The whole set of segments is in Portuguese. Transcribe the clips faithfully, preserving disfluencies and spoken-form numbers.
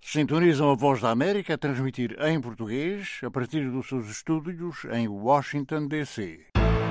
Sintonizam a Voz da América a transmitir em português a partir dos seus estúdios em Washington, D C.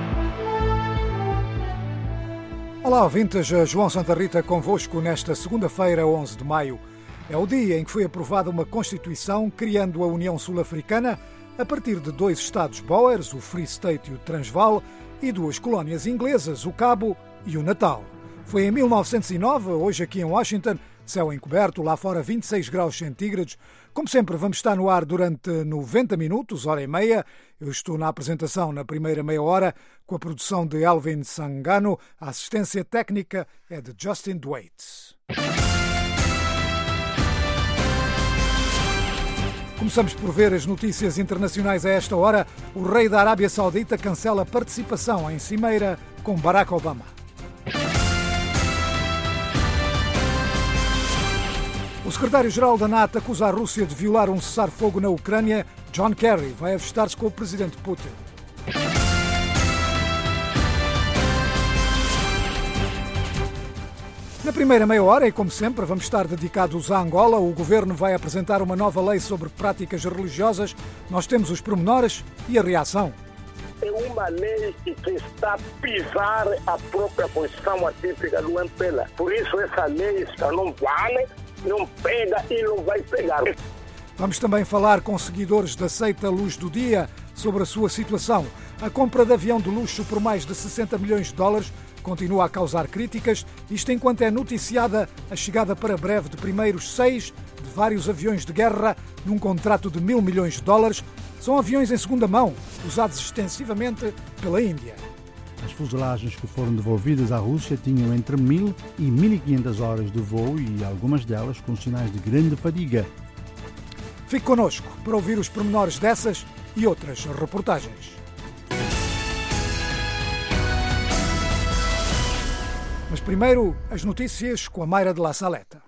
Olá, ouvintes. João Santa Rita convosco nesta segunda-feira, onze de maio. É o dia em que foi aprovada uma Constituição criando a União Sul-Africana a partir de dois Estados Boers, o Free State e o Transvaal, e duas colónias inglesas, o Cabo e o Natal. Foi em mil novecentos e nove, hoje aqui em Washington, céu encoberto, lá fora vinte e seis graus centígrados. Como sempre, vamos estar no ar durante noventa minutos, hora e meia. Eu estou na apresentação na primeira meia hora, com a produção de Elvin Sangano. A assistência técnica é de Justin Dwaite. Começamos por ver as notícias internacionais a esta hora. O rei da Arábia Saudita cancela participação em cimeira com Barack Obama. O secretário-geral da NATO acusa a Rússia de violar um cessar-fogo na Ucrânia. John Kerry vai avistar-se com o presidente Putin. Na primeira meia hora, e como sempre, vamos estar dedicados a Angola. O governo vai apresentar uma nova lei sobre práticas religiosas. Nós temos os pormenores e a reação. É uma lei que está a pisar a própria Constituição Atípica do M P L A. Por isso essa lei não vale, não pega e não vai pegar. Vamos também falar com seguidores da seita Luz do Dia sobre a sua situação. A compra de avião de luxo por mais de sessenta milhões de dólares continua a causar críticas, isto enquanto é noticiada a chegada para breve de primeiros seis de vários aviões de guerra num contrato de mil milhões de dólares. São aviões em segunda mão, usados extensivamente pela Índia. As fuselagens que foram devolvidas à Rússia tinham entre mil e mil e quinhentas horas de voo e algumas delas com sinais de grande fadiga. Fique connosco para ouvir os pormenores dessas e outras reportagens. Mas primeiro, as notícias com a Mayra de La Saleta.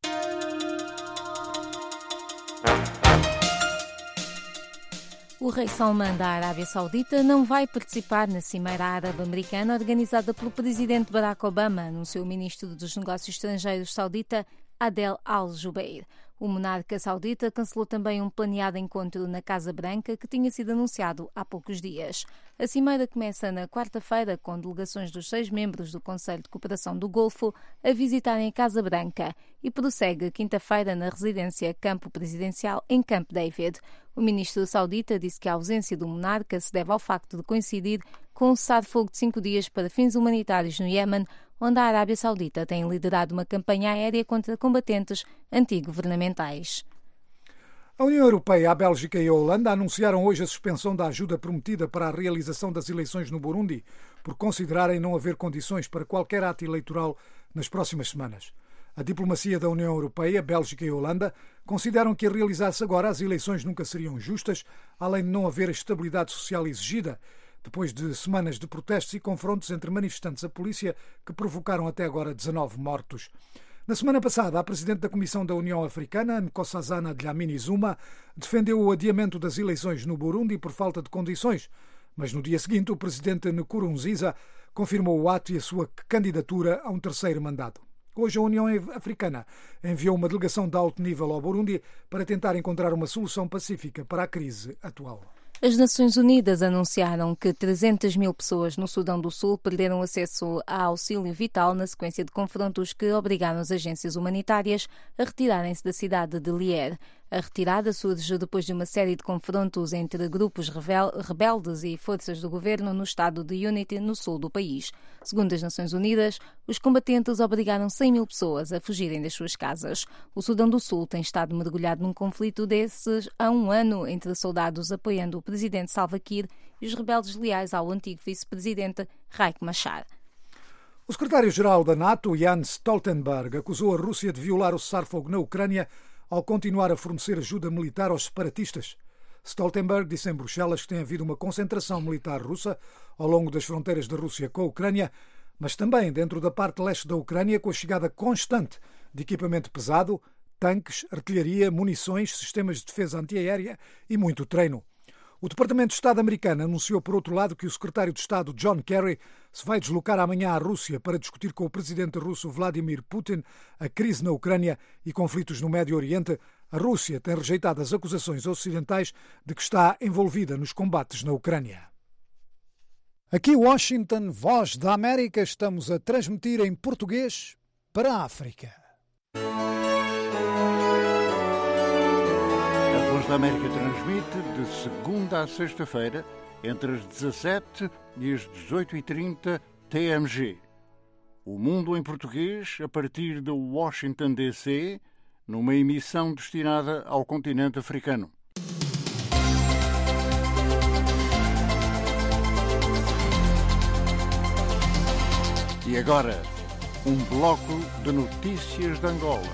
O rei Salman da Arábia Saudita não vai participar na Cimeira Árabe-Americana organizada pelo presidente Barack Obama, anunciou o ministro dos Negócios Estrangeiros saudita Adel Al-Jubeir. O monarca saudita cancelou também um planeado encontro na Casa Branca que tinha sido anunciado há poucos dias. A cimeira começa na quarta-feira com delegações dos seis membros do Conselho de Cooperação do Golfo a visitarem a Casa Branca e prossegue quinta-feira na residência Campo Presidencial em Camp David. O ministro saudita disse que a ausência do monarca se deve ao facto de coincidir com um cessar-fogo de cinco dias para fins humanitários no Iémen, onde a Arábia Saudita tem liderado uma campanha aérea contra combatentes antigovernamentais. A União Europeia, a Bélgica e a Holanda anunciaram hoje a suspensão da ajuda prometida para a realização das eleições no Burundi, por considerarem não haver condições para qualquer ato eleitoral nas próximas semanas. A diplomacia da União Europeia, Bélgica e Holanda consideram que a realizar-se agora as eleições nunca seriam justas, além de não haver a estabilidade social exigida, depois de semanas de protestos e confrontos entre manifestantes e a polícia que provocaram até agora dezanove mortos. Na semana passada, a Presidente da Comissão da União Africana, Nkosazana Dlamini Zuma, defendeu o adiamento das eleições no Burundi por falta de condições, mas no dia seguinte o Presidente Nkurunziza confirmou o ato e a sua candidatura a um terceiro mandato. Hoje a União Africana enviou uma delegação de alto nível ao Burundi para tentar encontrar uma solução pacífica para a crise atual. As Nações Unidas anunciaram que trezentas mil pessoas no Sudão do Sul perderam acesso a auxílio vital na sequência de confrontos que obrigaram as agências humanitárias a retirarem-se da cidade de Lier. A retirada surge depois de uma série de confrontos entre grupos rebeldes e forças do governo no estado de Unity, no sul do país. Segundo as Nações Unidas, os combatentes obrigaram cem mil pessoas a fugirem das suas casas. O Sudão do Sul tem estado mergulhado num conflito desses há um ano entre soldados apoiando o presidente Salva Kiir e os rebeldes leais ao antigo vice-presidente Riek Machar. O secretário-geral da NATO, Jens Stoltenberg, acusou a Rússia de violar o cessar-fogo na Ucrânia ao continuar a fornecer ajuda militar aos separatistas. Stoltenberg disse em Bruxelas que tem havido uma concentração militar russa ao longo das fronteiras da Rússia com a Ucrânia, mas também dentro da parte leste da Ucrânia, com a chegada constante de equipamento pesado, tanques, artilharia, munições, sistemas de defesa antiaérea e muito treino. O Departamento de Estado americano anunciou, por outro lado, que o secretário de Estado John Kerry se vai deslocar amanhã à Rússia para discutir com o presidente russo Vladimir Putin a crise na Ucrânia e conflitos no Médio Oriente. A Rússia tem rejeitado as acusações ocidentais de que está envolvida nos combates na Ucrânia. Aqui Washington, Voz da América, estamos a transmitir em português para a África. A Voz da América transmite de segunda a sexta-feira, entre as dezassete e as dezoito e trinta T M G. O Mundo em Português, a partir de Washington, D C, numa emissão destinada ao continente africano. E agora, um bloco de notícias de Angola.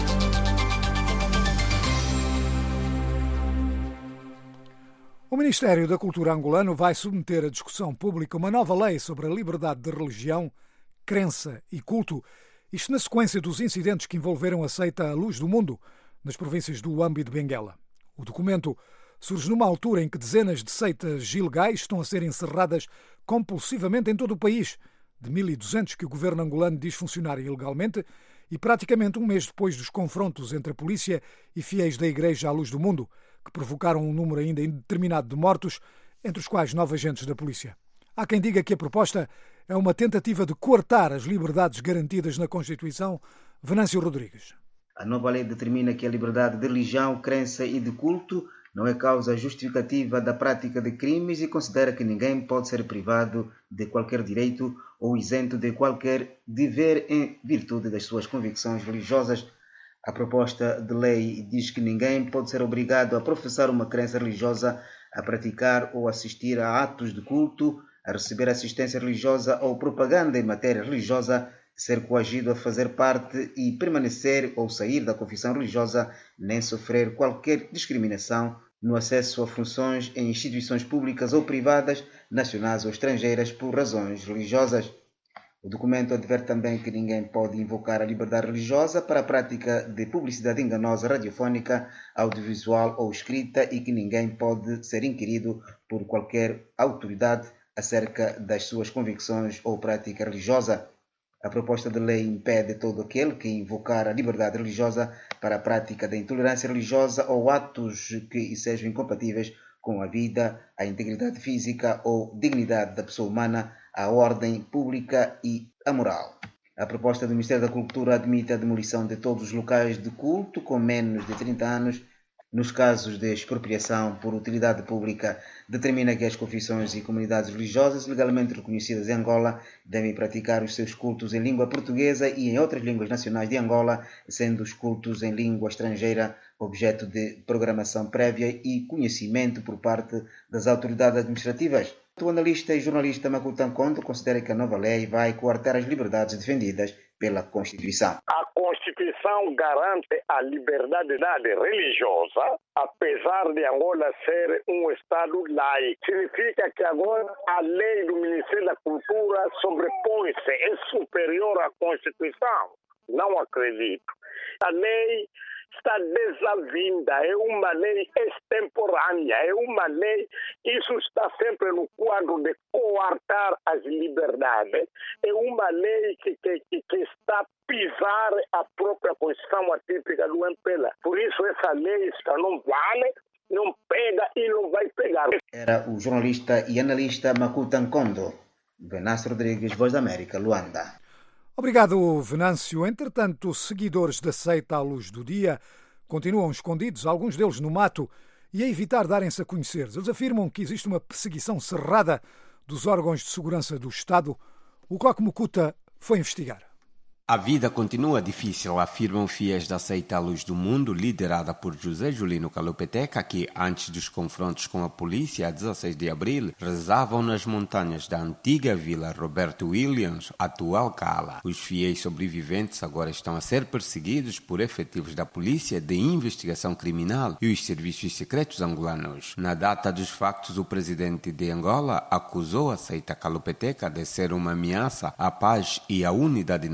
O Ministério da Cultura angolano vai submeter à discussão pública uma nova lei sobre a liberdade de religião, crença e culto, isto na sequência dos incidentes que envolveram a seita A Luz do Mundo, nas províncias do Huambo e de Benguela. O documento surge numa altura em que dezenas de seitas ilegais estão a ser encerradas compulsivamente em todo o país, de mil e duzentos que o governo angolano diz funcionar ilegalmente, e praticamente um mês depois dos confrontos entre a polícia e fiéis da Igreja à Luz do Mundo, que provocaram um número ainda indeterminado de mortos, entre os quais nove agentes da polícia. Há quem diga que a proposta é uma tentativa de coartar as liberdades garantidas na Constituição. Venâncio Rodrigues. A nova lei determina que a liberdade de religião, crença e de culto não é causa justificativa da prática de crimes e considera que ninguém pode ser privado de qualquer direito ou isento de qualquer dever em virtude das suas convicções religiosas. A proposta de lei diz que ninguém pode ser obrigado a professar uma crença religiosa, a praticar ou assistir a atos de culto, a receber assistência religiosa ou propaganda em matéria religiosa, ser coagido a fazer parte e permanecer ou sair da confissão religiosa, nem sofrer qualquer discriminação no acesso a funções em instituições públicas ou privadas, nacionais ou estrangeiras, por razões religiosas. O documento adverte também que ninguém pode invocar a liberdade religiosa para a prática de publicidade enganosa radiofónica, audiovisual ou escrita e que ninguém pode ser inquirido por qualquer autoridade acerca das suas convicções ou prática religiosa. A proposta de lei impede todo aquele que invocar a liberdade religiosa para a prática da intolerância religiosa ou atos que sejam incompatíveis com a vida, a integridade física ou dignidade da pessoa humana, a ordem pública e a moral. A proposta do Ministério da Cultura admite a demolição de todos os locais de culto com menos de trinta anos. Nos casos de expropriação por utilidade pública, determina que as confissões e comunidades religiosas legalmente reconhecidas em Angola devem praticar os seus cultos em língua portuguesa e em outras línguas nacionais de Angola, sendo os cultos em língua estrangeira objeto de programação prévia e conhecimento por parte das autoridades administrativas. O analista e jornalista Makuta Nkondo considera que a nova lei vai coartar as liberdades defendidas pela Constituição. A Constituição garante a liberdade religiosa, apesar de Angola ser um Estado laico. Significa que agora a lei do Ministério da Cultura sobrepõe-se, é superior à Constituição. Não acredito. A lei está desavinda, é uma lei extemporânea, é uma lei, isso está sempre no quadro de coartar as liberdades, é uma lei que, que, que está a pisar a própria Constituição atípica do M P L A. Por isso essa lei está, não vale, não pega e não vai pegar. Era o jornalista e analista Makuta Nkondo. Venâncio Rodrigues, Voz da América, Luanda. Obrigado, Venâncio. Entretanto, seguidores da seita à luz do dia continuam escondidos, alguns deles no mato, e a evitar darem-se a conhecer. Eles afirmam que existe uma perseguição cerrada dos órgãos de segurança do Estado. O Coque Mucuta foi investigar. A vida continua difícil, afirmam fiéis da seita à Luz do Mundo, liderada por José Julino Calupeteca, que, antes dos confrontos com a polícia, a dezasseis de abril, rezavam nas montanhas da antiga vila Roberto Williams, atual Cala. Os fiéis sobreviventes agora estão a ser perseguidos por efetivos da polícia de investigação criminal e os serviços secretos angolanos. Na data dos factos, o presidente de Angola acusou a seita Calupeteca de ser uma ameaça à paz e à unidade nacional.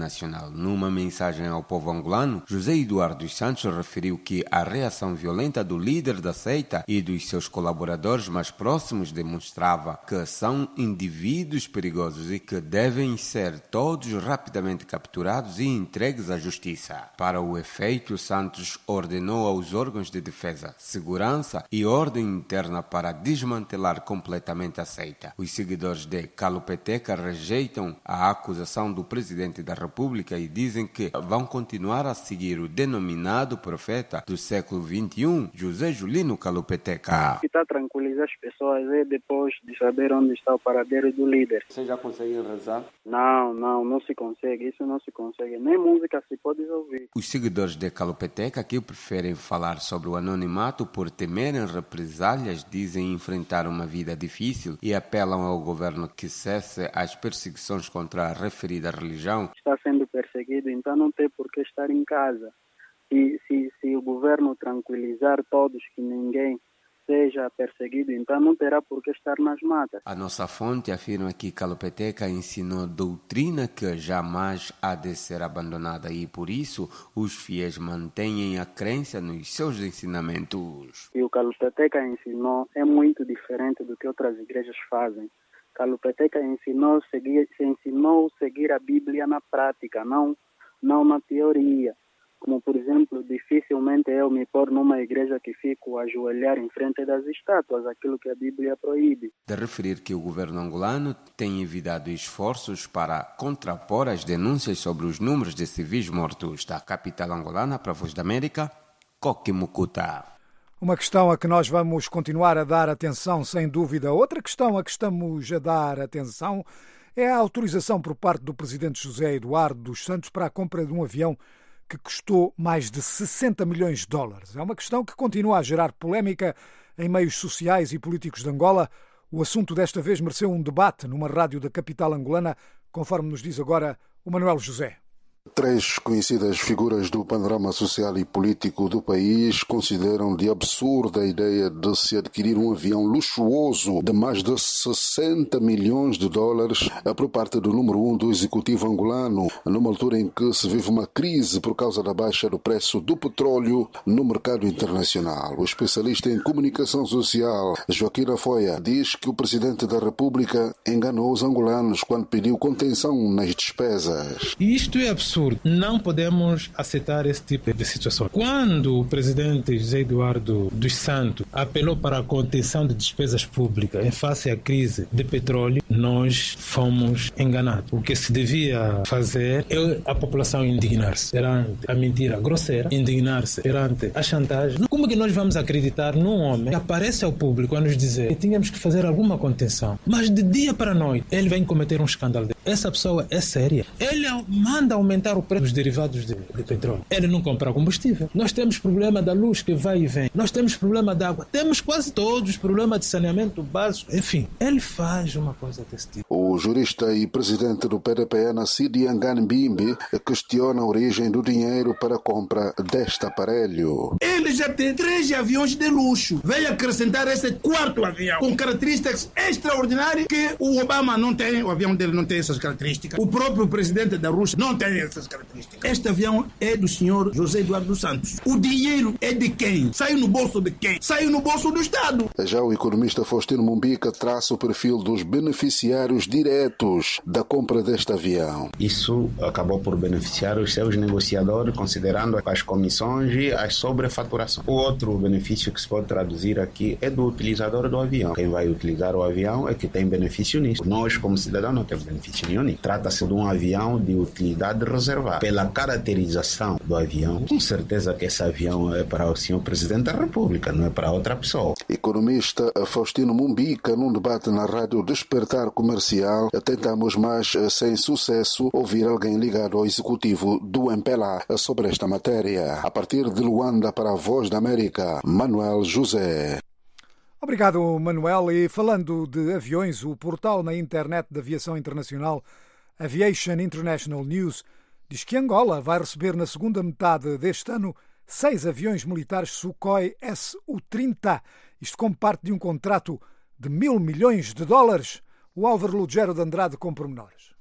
nacional. Numa mensagem ao povo angolano, José Eduardo dos Santos referiu que a reação violenta do líder da seita e dos seus colaboradores mais próximos demonstrava que são indivíduos perigosos e que devem ser todos rapidamente capturados e entregues à justiça. Para o efeito, Santos ordenou aos órgãos de defesa, segurança e ordem interna para desmantelar completamente a seita. Os seguidores de Kalupeteca rejeitam a acusação do presidente da República e dizem que vão continuar a seguir o denominado profeta do século vinte e um, José Julino Kalupeteca. Está tranquilizar as pessoas é depois de saber onde está o paradeiro do líder. Vocês já conseguem rezar? Não, não, não se consegue, isso não se consegue, nem música se pode ouvir. Os seguidores de Kalupeteca, que preferem falar sobre o anonimato por temerem represálias, dizem enfrentar uma vida difícil e apelam ao governo que cesse as perseguições contra a referida religião. Está sendo perseguido, então não tem por que estar em casa. Se, se, se o governo tranquilizar todos que ninguém seja perseguido, então não terá por que estar nas matas. A nossa fonte afirma que Kalupeteca ensinou doutrina que jamais há de ser abandonada e, por isso, os fiéis mantêm a crença nos seus ensinamentos. E o Kalupeteca ensinou é muito diferente do que outras igrejas fazem. Kalupeteca ensinou seguir, ensinou seguir a Bíblia na prática, não, não na teoria. Como, por exemplo, dificilmente eu me pôr numa igreja que fico a ajoelhar em frente das estátuas, aquilo que a Bíblia proíbe. De referir que o governo angolano tem evitado esforços para contrapor as denúncias sobre os números de civis mortos. Da capital angolana para a Voz da América, Coque Mucuta. Uma questão a que nós vamos continuar a dar atenção, sem dúvida. Outra questão a que estamos a dar atenção é a autorização por parte do presidente José Eduardo dos Santos para a compra de um avião que custou mais de sessenta milhões de dólares. É uma questão que continua a gerar polémica em meios sociais e políticos de Angola. O assunto desta vez mereceu um debate numa rádio da capital angolana, conforme nos diz agora o Manuel José. Três conhecidas figuras do panorama social e político do país consideram de absurda a ideia de se adquirir um avião luxuoso de mais de sessenta milhões de dólares por parte do número um do executivo angolano, numa altura em que se vive uma crise por causa da baixa do preço do petróleo no mercado internacional. O especialista em comunicação social, Joaquim Afoia, diz que o presidente da República enganou os angolanos quando pediu contenção nas despesas. Isto é absurdo. Não podemos aceitar esse tipo de situação. Quando o presidente José Eduardo dos Santos apelou para a contenção de despesas públicas em face à crise de petróleo, nós fomos enganados. O que se devia fazer é a população indignar-se perante a mentira grosseira, indignar-se perante a chantagem. Como que nós vamos acreditar num homem que aparece ao público a nos dizer que tínhamos que fazer alguma contenção, mas de dia para a noite ele vem cometer um escândalo? Essa pessoa é séria. Ele manda aumentar o preço dos derivados de, de petróleo. Ele não compra combustível. Nós temos problema da luz que vai e vem. Nós temos problema da água. Temos quase todos os problemas de saneamento básico. Enfim, ele faz uma coisa desse tipo. O jurista e presidente do P D P, Nassidi Anganbimbi, questiona a origem do dinheiro para a compra deste aparelho. Ele já tem três aviões de luxo. Veio acrescentar esse quarto avião com características extraordinárias que o Obama não tem. O avião dele não tem essas características. O próprio presidente da Rússia não tem essas características. Este avião é do senhor José Eduardo dos Santos. O dinheiro é de quem? Saiu no bolso de quem? Saiu no bolso do Estado. Já o economista Faustino Mumbica traça o perfil dos beneficiários diretos da compra deste avião. Isso acabou por beneficiar os seus negociadores, considerando as comissões e as sobrefaturações. O outro benefício que se pode traduzir aqui é do utilizador do avião. Quem vai utilizar o avião é que tem benefício nisso. Nós, como cidadão, não temos benefício nenhum nisso. Trata-se de um avião de utilidade reservada. Pela caracterização do avião, com certeza que esse avião é para o senhor Presidente da República, não é para outra pessoa. Economista Faustino Mumbica, num debate na rádio Despertar Comercial, tentamos, mas sem sucesso, ouvir alguém ligado ao executivo do M P L A sobre esta matéria. A partir de Luanda para a Voz da América, Manuel José. Obrigado, Manuel. E falando de aviões, o portal na internet da aviação internacional Aviation International News diz que Angola vai receber na segunda metade deste ano seis aviões militares Sukhoi S U trinta, isto como parte de um contrato de mil milhões de dólares. O Álvaro Lugero de Andrade com pormenores.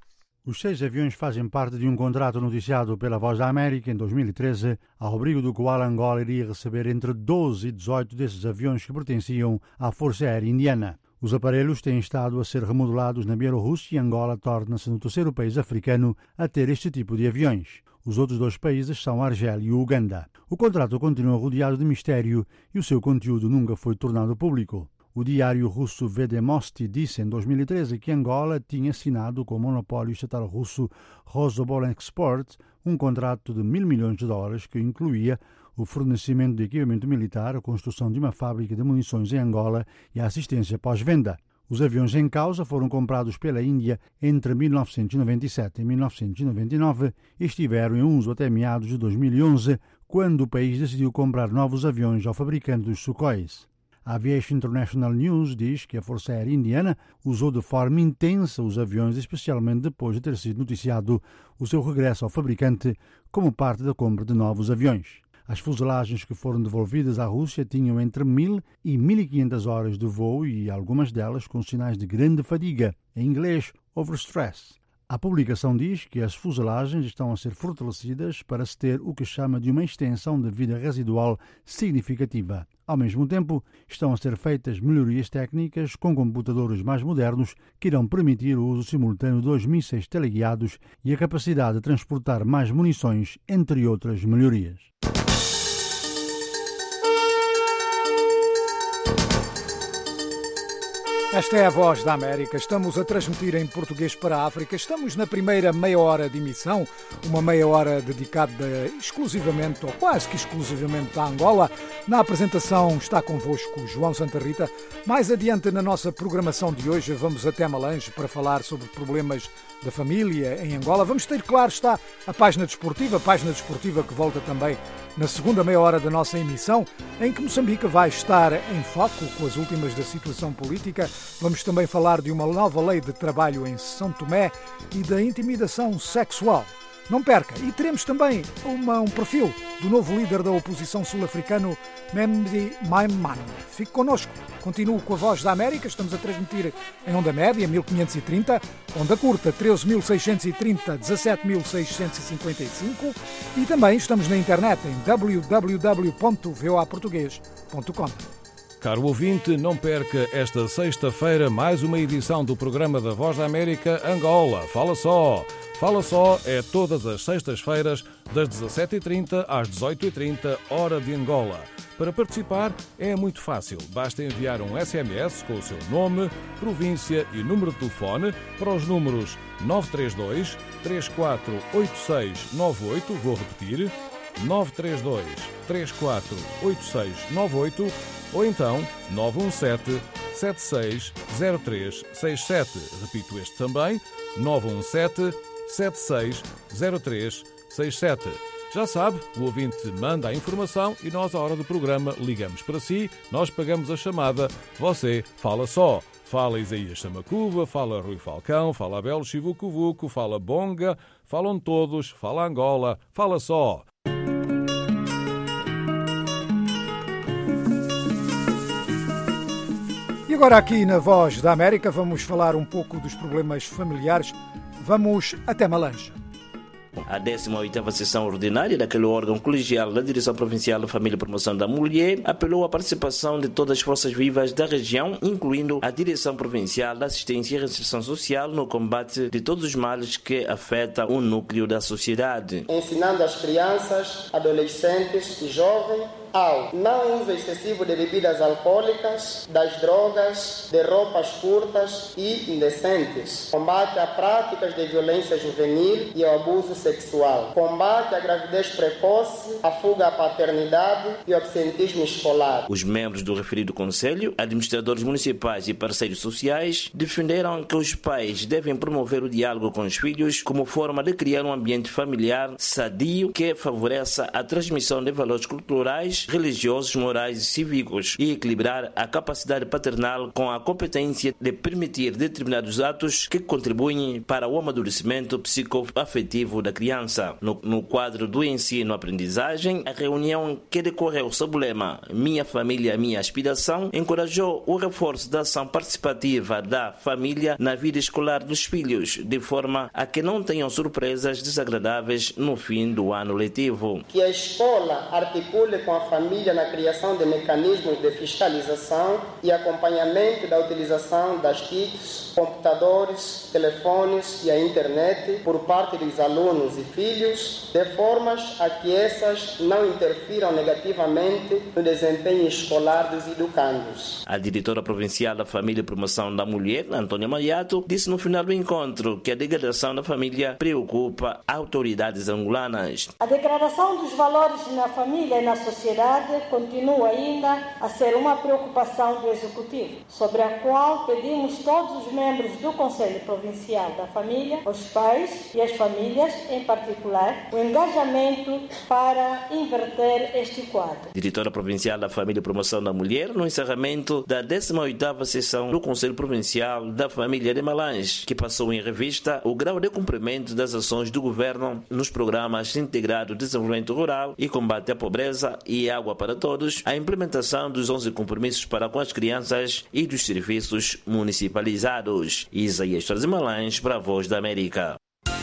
Os seis aviões fazem parte de um contrato noticiado pela Voz da América em dois mil e treze, ao abrigo do qual Angola iria receber entre doze e dezoito desses aviões que pertenciam à Força Aérea Indiana. Os aparelhos têm estado a ser remodelados na Bielorrússia e Angola torna-se no terceiro país africano a ter este tipo de aviões. Os outros dois países são a Argélia e o Uganda. O contrato continua rodeado de mistério e o seu conteúdo nunca foi tornado público. O diário russo Vedemosti disse em dois mil e treze que Angola tinha assinado com o monopólio estatal russo Rosoboronexport um contrato de mil milhões de dólares que incluía o fornecimento de equipamento militar, a construção de uma fábrica de munições em Angola e a assistência pós-venda. Os aviões em causa foram comprados pela Índia entre mil novecentos e noventa e sete e mil novecentos e noventa e nove e estiveram em uso até meados de dois mil e onze, quando o país decidiu comprar novos aviões ao fabricante dos Sukhois. A Aviation International News diz que a Força Aérea Indiana usou de forma intensa os aviões, especialmente depois de ter sido noticiado o seu regresso ao fabricante como parte da compra de novos aviões. As fuselagens que foram devolvidas à Rússia tinham entre mil e mil e quinhentas horas de voo e algumas delas com sinais de grande fadiga, em inglês overstress. A publicação diz que as fuselagens estão a ser fortalecidas para se ter o que chama de uma extensão de vida residual significativa. Ao mesmo tempo, estão a ser feitas melhorias técnicas com computadores mais modernos que irão permitir o uso simultâneo de dois mísseis teleguiados e a capacidade de transportar mais munições, entre outras melhorias. Esta é a Voz da América. Estamos a transmitir em português para a África. Estamos na primeira meia hora de emissão, uma meia hora dedicada exclusivamente, ou quase que exclusivamente, à Angola. Na apresentação está convosco João Santa Rita. Mais adiante na nossa programação de hoje vamos até Malange para falar sobre problemas da família em Angola. Vamos ter, claro está, a página desportiva, a página desportiva que volta também na segunda meia hora da nossa emissão, em que Moçambique vai estar em foco com as últimas da situação política. Vamos também falar de uma nova lei de trabalho em São Tomé e da intimidação sexual. Não perca! E teremos também uma, um perfil do novo líder da oposição sul-africano, Memdi Maimane. Fique connosco. Continuo com a Voz da América. Estamos a transmitir em onda média, mil quinhentos e trinta, onda curta, treze mil seiscentos e trinta, dezassete mil seiscentos e cinquenta e cinco e também estamos na internet em w w w ponto voa português ponto com. Caro ouvinte, não perca esta sexta-feira mais uma edição do programa da Voz da América Angola. Fala só! Fala só é todas as sextas-feiras, das dezassete e trinta às dezoito e trinta, hora de Angola. Para participar é muito fácil. Basta enviar um S M S com o seu nome, província e número de telefone para os números nove três dois, três quatro oito seis nove oito, vou repetir, nove três dois, três quatro oito seis nove oito, ou então nove um sete, sete seis zero três seis sete. Repito este também, nove um sete, sete seis zero três seis sete. Já sabe, o ouvinte manda a informação e nós, à hora do programa, ligamos para si, nós pagamos a chamada, você fala só. Fala Isaías Samacuva, fala Rui Falcão, fala Abel Chivucuvuco, fala Bonga, falam todos, fala Angola, fala só. E agora aqui na Voz da América vamos falar um pouco dos problemas familiares. Vamos até Malange. A décima oitava sessão ordinária daquele órgão colegial da Direção Provincial da Família e Promoção da Mulher apelou à participação de todas as forças vivas da região, incluindo a Direção Provincial da Assistência e Reinserção Social, no combate de todos os males que afetam o núcleo da sociedade. Ensinando as crianças, adolescentes e jovens ao não uso excessivo de bebidas alcoólicas, das drogas, de roupas curtas e indecentes. Combate a práticas de violência juvenil e ao abuso sexual. Combate à gravidez precoce, a fuga à paternidade e o absentismo escolar. Os membros do referido Conselho, administradores municipais e parceiros sociais, defenderam que os pais devem promover o diálogo com os filhos como forma de criar um ambiente familiar sadio que favoreça a transmissão de valores culturais valores religiosos, morais e cívicos e equilibrar a capacidade paternal com a competência de permitir determinados atos que contribuem para o amadurecimento psicoafetivo da criança. No, no quadro do ensino-aprendizagem, a reunião que decorreu sob o lema Minha Família, Minha Aspiração encorajou o reforço da ação participativa da família na vida escolar dos filhos, de forma a que não tenham surpresas desagradáveis no fim do ano letivo. Que a escola articule com a família na criação de mecanismos de fiscalização e acompanhamento da utilização das T I Cs, computadores, telefones e a internet por parte dos alunos e filhos, de formas a que essas não interfiram negativamente no desempenho escolar dos educandos. A diretora provincial da Família e Promoção da Mulher, Antônia Maiato, disse no final do encontro que a degradação da família preocupa autoridades angolanas. A degradação dos valores na família e na sociedade continua ainda a ser uma preocupação do Executivo, sobre a qual pedimos todos os membros do Conselho Provincial da Família, os pais e as famílias em particular, o engajamento para inverter este quadro. Diretora Provincial da Família e Promoção da Mulher, no encerramento da décima oitava sessão do Conselho Provincial da Família de Malange, que passou em revista o grau de cumprimento das ações do governo nos programas integrados de desenvolvimento rural e combate à pobreza e água para todos, a implementação dos onze compromissos para com as crianças e dos serviços municipalizados. Isaías Torres Malange para a Voz da América.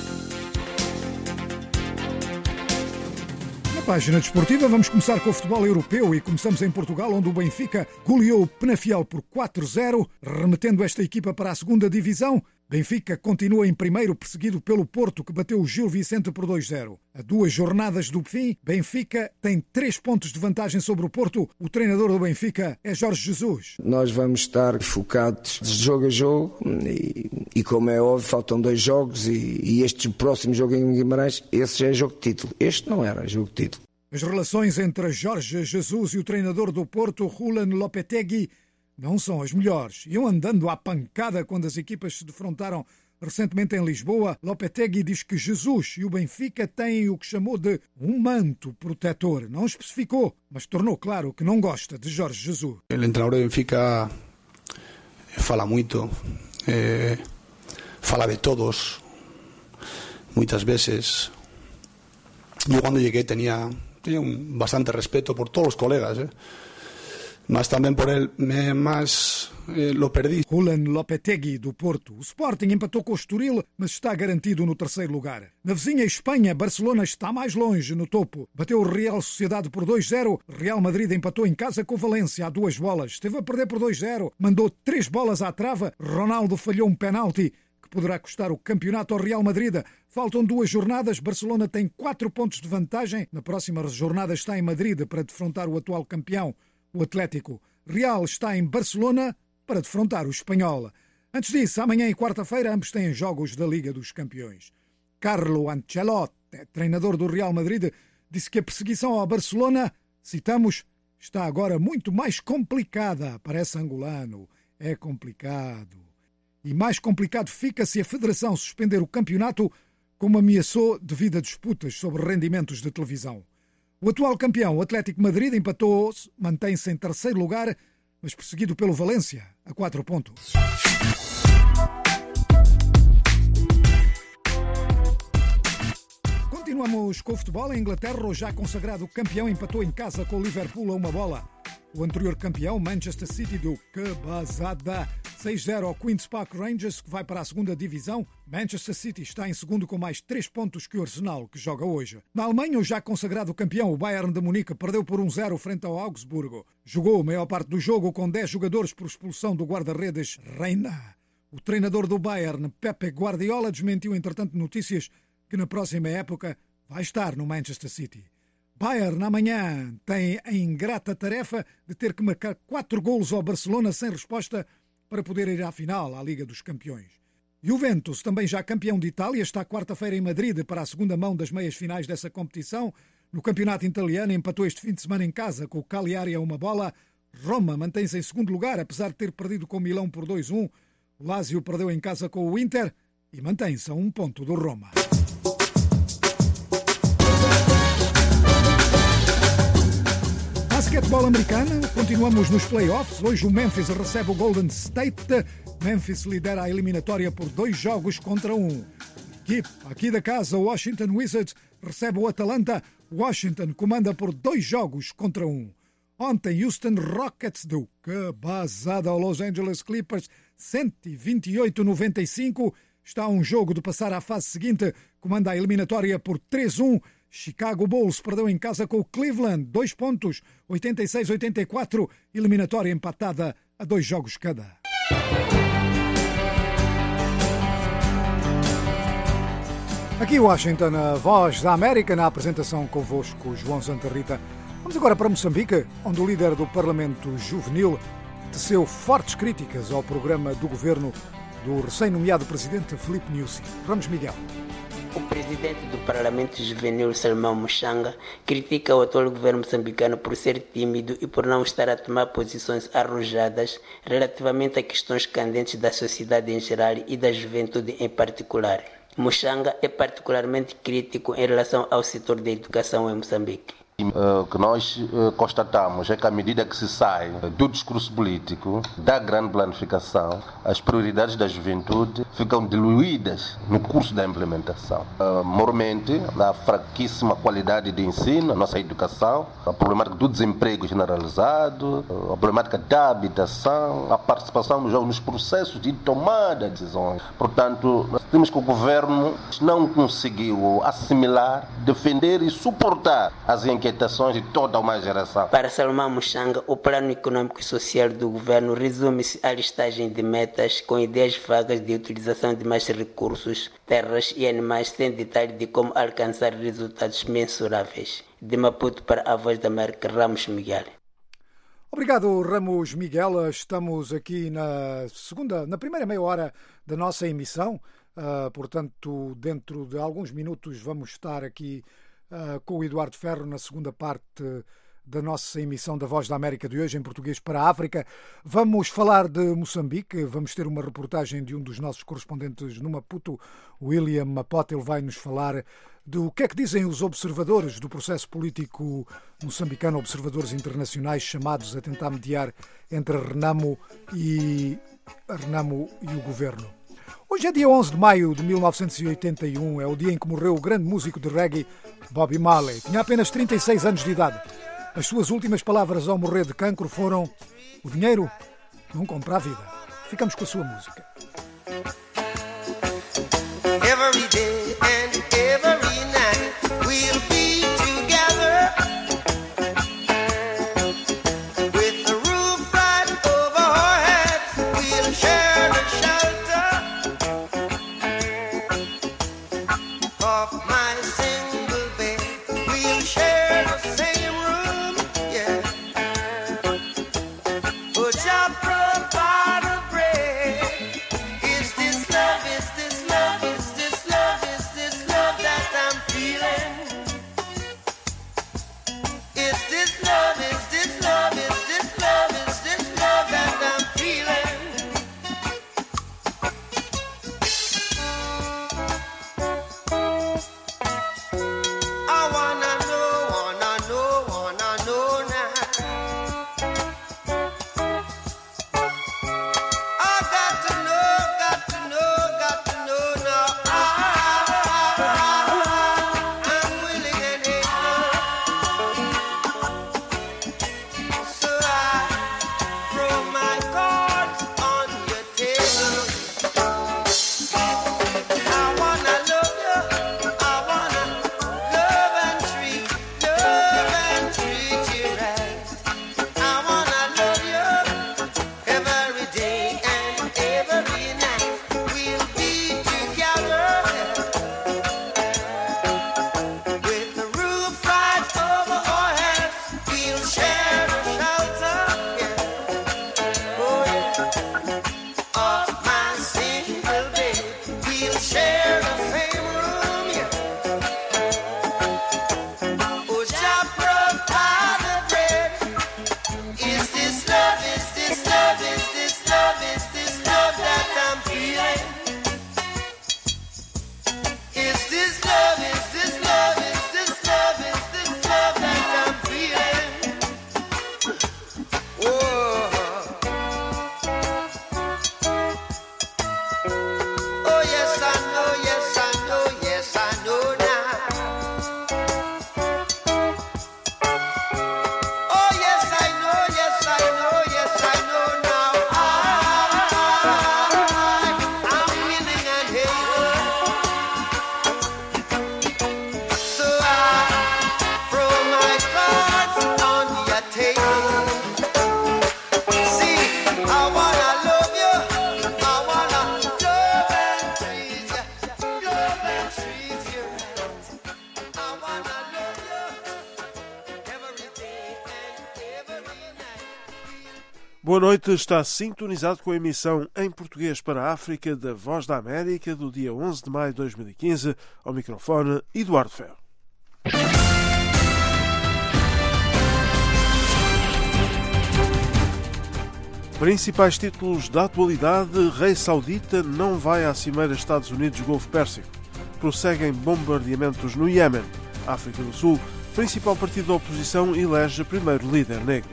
Na página desportiva vamos começar com o futebol europeu e começamos em Portugal, onde o Benfica goleou o Penafiel por quatro a zero, remetendo esta equipa para a segunda divisão. Benfica continua em primeiro, perseguido pelo Porto, que bateu o Gil Vicente por dois a zero. A duas jornadas do fim, Benfica tem três pontos de vantagem sobre o Porto. O treinador do Benfica é Jorge Jesus. Nós vamos estar focados de jogo a jogo e, e como é óbvio, faltam dois jogos e, e este próximo jogo em Guimarães, esse já é jogo de título. Este não era jogo de título. As relações entre Jorge Jesus e o treinador do Porto, Julen Lopetegui, não são as melhores. Iam andando à pancada quando as equipas se defrontaram recentemente em Lisboa. Lopetegui diz que Jesus e o Benfica têm o que chamou de um manto protetor. Não especificou, mas tornou claro que não gosta de Jorge Jesus. O treinador do Benfica fala muito, eh, fala de todos, muitas vezes. Eu quando cheguei tinha, tinha um bastante respeto por todos os colegas, eh. mas também por ele, mas eh, lo perdi. Julen Lopetegui, do Porto. O Sporting empatou com o Estoril, mas está garantido no terceiro lugar. Na vizinha Espanha, Barcelona está mais longe no topo. Bateu o Real Sociedade por dois a zero. Real Madrid empatou em casa com o Valência a duas bolas. Esteve a perder por dois a zero. Mandou três bolas à trava. Ronaldo falhou um penalti que poderá custar o campeonato ao Real Madrid. Faltam duas jornadas. Barcelona tem quatro pontos de vantagem. Na próxima jornada está em Madrid para defrontar o atual campeão, o Atlético. Real está em Barcelona para defrontar o Espanhol. Antes disso, amanhã e quarta-feira, ambos têm jogos da Liga dos Campeões. Carlo Ancelotti, treinador do Real Madrid, disse que a perseguição ao Barcelona, citamos, está agora muito mais complicada. Parece angolano. É complicado. E mais complicado fica se a Federação suspender o campeonato, como ameaçou devido a disputas sobre rendimentos de televisão. O atual campeão, o Atlético Madrid, empatou, mantém-se em terceiro lugar, mas perseguido pelo Valência, a quatro pontos. Continuamos com o futebol. A Inglaterra, o já consagrado campeão, empatou em casa com o Liverpool a uma bola. O anterior campeão, Manchester City, deu cabazada seis a zero ao Queen's Park Rangers, que vai para a segunda divisão. Manchester City está em segundo com mais três pontos que o Arsenal, que joga hoje. Na Alemanha, o já consagrado campeão, o Bayern de Munique, perdeu por um a zero frente ao Augsburgo. Jogou a maior parte do jogo com dez jogadores por expulsão do guarda-redes Reina. O treinador do Bayern, Pepe Guardiola, desmentiu, entretanto, notícias que na próxima época vai estar no Manchester City. Bayern amanhã tem a ingrata tarefa de ter que marcar quatro golos ao Barcelona sem resposta para poder ir à final à Liga dos Campeões. Juventus, também já campeão de Itália, está quarta-feira em Madrid para a segunda mão das meias finais dessa competição. No campeonato italiano empatou este fim de semana em casa com o Cagliari a uma bola. Roma mantém-se em segundo lugar, apesar de ter perdido com o Milão por dois a um. O Lazio perdeu em casa com o Inter e mantém-se a um ponto do Roma. futebol americano, continuamos nos playoffs. Hoje o Memphis recebe o Golden State. Memphis lidera a eliminatória por dois jogos contra um. Equipe aqui da casa, o Washington Wizards recebe o Atlanta. Washington comanda por dois jogos contra um. Ontem, Houston Rockets deu cabazada ao Los Angeles Clippers, cento e vinte e oito a noventa e cinco. Está a um jogo de passar à fase seguinte, comanda a eliminatória por três a um. Chicago Bulls perdeu em casa com o Cleveland, dois pontos, oitenta e seis a oitenta e quatro. Eliminatória empatada a dois jogos cada. Aqui Washington, a voz da América, na apresentação convosco, João Santa Rita. Vamos agora para Moçambique, onde o líder do Parlamento Juvenil teceu fortes críticas ao programa do governo do recém-nomeado presidente Filipe Nyusi. Ramos Miguel. O presidente do Parlamento Juvenil, Salmão Muchanga, critica o atual governo moçambicano por ser tímido e por não estar a tomar posições arrojadas relativamente a questões candentes da sociedade em geral e da juventude em particular. Muchanga é particularmente crítico em relação ao setor da educação em Moçambique. O que nós constatamos é que à medida que se sai do discurso político, da grande planificação, as prioridades da juventude ficam diluídas no curso da implementação. Moralmente, a fraquíssima qualidade de ensino, a nossa educação, a problemática do desemprego generalizado, a problemática da habitação, a participação dos jovens nos processos de tomada de decisões. Portanto, nós temos que o governo não conseguiu assimilar, defender e suportar as inquietações de toda uma geração. Para Salomão Muchanga, o plano econômico e social do governo resume-se à listagem de metas com ideias vagas de utilização de mais recursos, terras e animais, sem detalhe de como alcançar resultados mensuráveis. De Maputo para a Voz da América, Ramos Miguel. Obrigado, Ramos Miguel. Estamos aqui na segunda, na primeira meia hora da nossa emissão. Uh, portanto, dentro de alguns minutos vamos estar aqui Uh, com o Eduardo Ferro na segunda parte da nossa emissão da Voz da América de hoje, em português para a África. Vamos falar de Moçambique, vamos ter uma reportagem de um dos nossos correspondentes no Maputo, William Mapota. Ele vai nos falar do que é que dizem os observadores do processo político moçambicano, observadores internacionais chamados a tentar mediar entre a Renamo e, a Renamo e o governo. Hoje é dia onze de maio de mil novecentos e oitenta e um, é o dia em que morreu o grande músico de reggae Bobby Marley. Tinha apenas trinta e seis anos de idade. As suas últimas palavras ao morrer de cancro foram: o dinheiro não compra a vida. Ficamos com a sua música. Every day and every night we'll be together with the roof right over our heads. We'll share the shelter of my single bed. We'll share the same room, yeah. But Jah provide a bread. Is this love? Is this love? Is this love? Is Boa noite, está sintonizado com a emissão em português para a África da Voz da América do dia onze de maio de dois mil e quinze. Ao microfone, Eduardo Ferro. Principais títulos da atualidade: Rei Saudita não vai à Cimeira Estados Unidos-Golfo Pérsico. Prosseguem bombardeamentos no Iémen. África do Sul, principal partido da oposição, elege primeiro líder negro.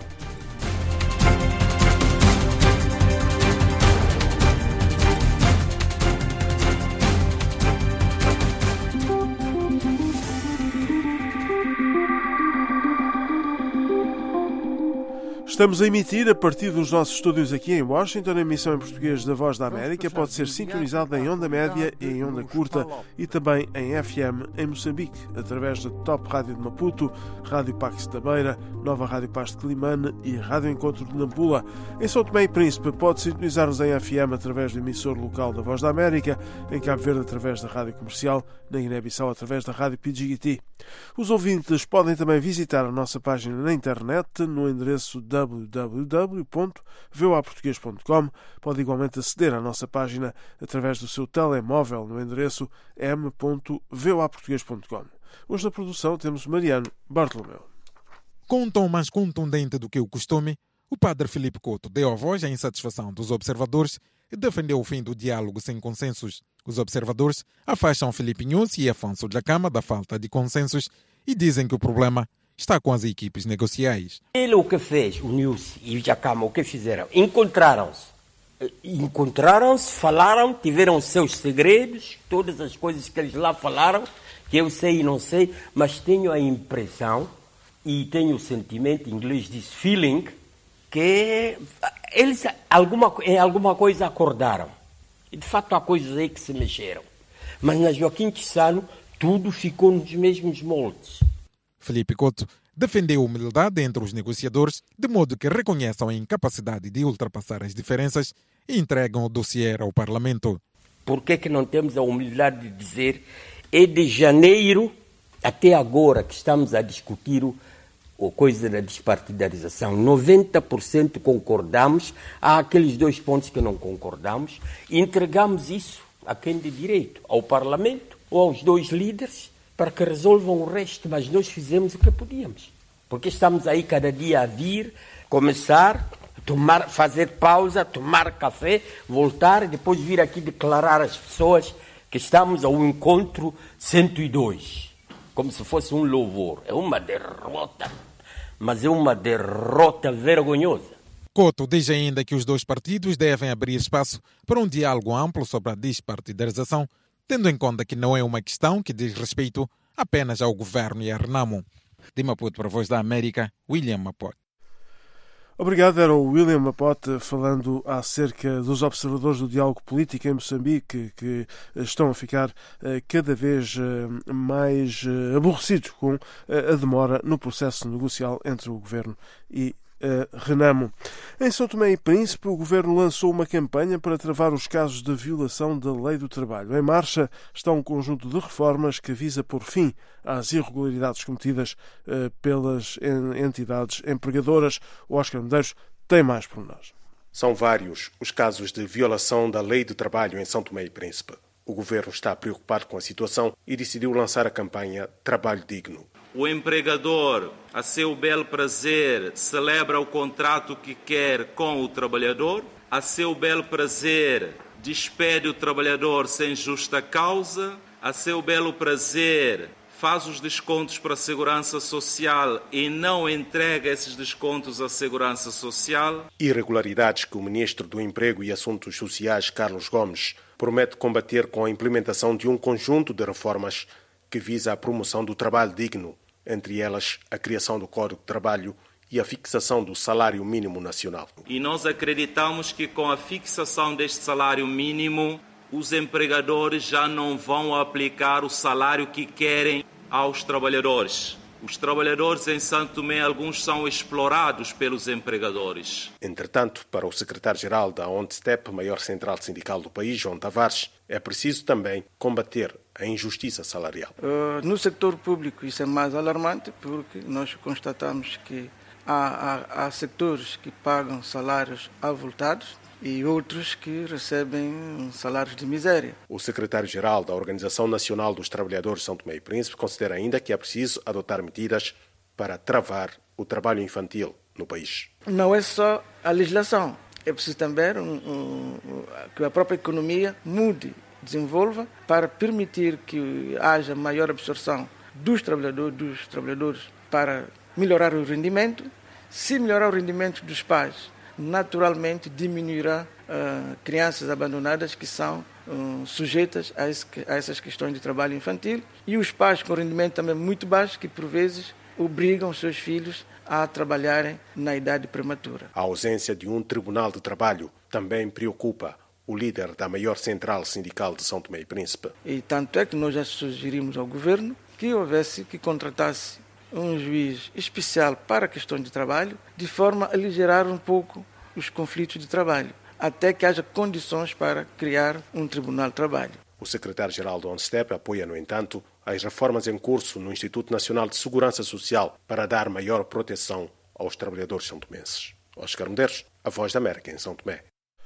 Estamos a emitir a partir dos nossos estúdios aqui em Washington. A emissão em português da Voz da América pode ser sintonizada em onda média e em onda curta e também em F M em Moçambique, através da Top Rádio de Maputo, Rádio Pax da Beira, Nova Rádio Paz de Climane e Rádio Encontro de Nampula. Em São Tomé e Príncipe pode sintonizar-nos em F M através do emissor local da Voz da América, em Cabo Verde através da Rádio Comercial, na Guiné-Bissau através da Rádio P G T. Os ouvintes podem também visitar a nossa página na internet no endereço w w w ponto v o a português ponto com. Pode igualmente aceder à nossa página através do seu telemóvel no endereço m ponto v o a português ponto com. Hoje na produção temos Mariano Bartolomeu. Com um tom mais contundente do que o costume, o padre Filipe Couto deu a voz à insatisfação dos observadores e defendeu o fim do diálogo sem consensos. Os observadores afastam Filipe Nunes e Afonso Dhlakama da falta de consensos e dizem que o problema está com as equipes negociais. Ele o que fez, o Nunes e o Dhlakama, o que fizeram? Encontraram-se. Encontraram-se, falaram, tiveram seus segredos, todas as coisas que eles lá falaram, que eu sei e não sei, mas tenho a impressão e tenho o sentimento, em inglês diz feeling, que eles alguma, em alguma coisa acordaram. E de fato há coisas aí que se mexeram. Mas na Joaquim Chissano tudo ficou nos mesmos moldes. Filipe Couto defendeu a humildade entre os negociadores, de modo que reconheçam a incapacidade de ultrapassar as diferenças e entregam o dossiê ao Parlamento. Por que que não temos a humildade de dizer é de janeiro até agora que estamos a discutir o a coisa da despartidarização? noventa por cento concordamos, há aqueles dois pontos que não concordamos, e entregamos isso a quem de direito, ao Parlamento ou aos dois líderes, para que resolvam o resto, mas nós fizemos o que podíamos. Porque estamos aí cada dia a vir, começar, tomar, fazer pausa, tomar café, voltar e depois vir aqui declarar às pessoas que estamos ao encontro cento e dois, como se fosse um louvor. É uma derrota, mas é uma derrota vergonhosa. Couto diz ainda que os dois partidos devem abrir espaço para um diálogo amplo sobre a despartidarização, tendo em conta que não é uma questão que diz respeito apenas ao governo e à Renamo. De Maputo para a Voz da América, William Mapote. Obrigado, era o William Mapote falando acerca dos observadores do diálogo político em Moçambique, que estão a ficar cada vez mais aborrecidos com a demora no processo negocial entre o governo e a Renamo. Em São Tomé e Príncipe, o governo lançou uma campanha para travar os casos de violação da lei do trabalho. Em marcha está um conjunto de reformas que visa pôr fim às irregularidades cometidas uh, pelas entidades empregadoras. O Oscar Medeiros tem mais por nós. São vários os casos de violação da lei do trabalho em São Tomé e Príncipe. O governo está preocupado com a situação e decidiu lançar a campanha Trabalho Digno. O empregador, a seu bel prazer, celebra o contrato que quer com o trabalhador. A seu bel prazer, despede o trabalhador sem justa causa. A seu belo prazer, faz os descontos para a Segurança Social e não entrega esses descontos à Segurança Social. Irregularidades que o Ministro do Emprego e Assuntos Sociais, Carlos Gomes, promete combater com a implementação de um conjunto de reformas que visa a promoção do trabalho digno, entre elas a criação do Código de Trabalho e a fixação do salário mínimo nacional. E nós acreditamos que com a fixação deste salário mínimo, os empregadores já não vão aplicar o salário que querem aos trabalhadores. Os trabalhadores em Santo Tomé, alguns são explorados pelos empregadores. Entretanto, para o secretário-geral da ONDSTEP, maior central sindical do país, João Tavares, é preciso também combater a injustiça salarial. Uh, no setor público isso é mais alarmante porque nós constatamos que há, há, há setores que pagam salários avultados e outros que recebem salários de miséria. O secretário-geral da Organização Nacional dos Trabalhadores de São Tomé e Príncipe considera ainda que é preciso adotar medidas para travar o trabalho infantil no país. Não é só a legislação, é preciso também um, um, que a própria economia mude, desenvolva, para permitir que haja maior absorção dos trabalhadores, dos trabalhadores para melhorar o rendimento. Se melhorar o rendimento dos pais, naturalmente diminuirá uh, crianças abandonadas que são uh, sujeitas a, esse, a essas questões de trabalho infantil, e os pais com rendimento também muito baixo, que por vezes obrigam os seus filhos a trabalharem na idade prematura. A ausência de um tribunal de trabalho também preocupa o líder da maior central sindical de São Tomé e Príncipe. E tanto é que nós já sugerimos ao governo que houvesse, que contratasse um juiz especial para questões de trabalho, de forma a aligerar um pouco os conflitos de trabalho, até que haja condições para criar um tribunal de trabalho. O secretário-geral do ONSTEP apoia, no entanto, as reformas em curso no Instituto Nacional de Segurança Social para dar maior proteção aos trabalhadores são-tomenses. Oscar Medeiros, a Voz da América em São Tomé.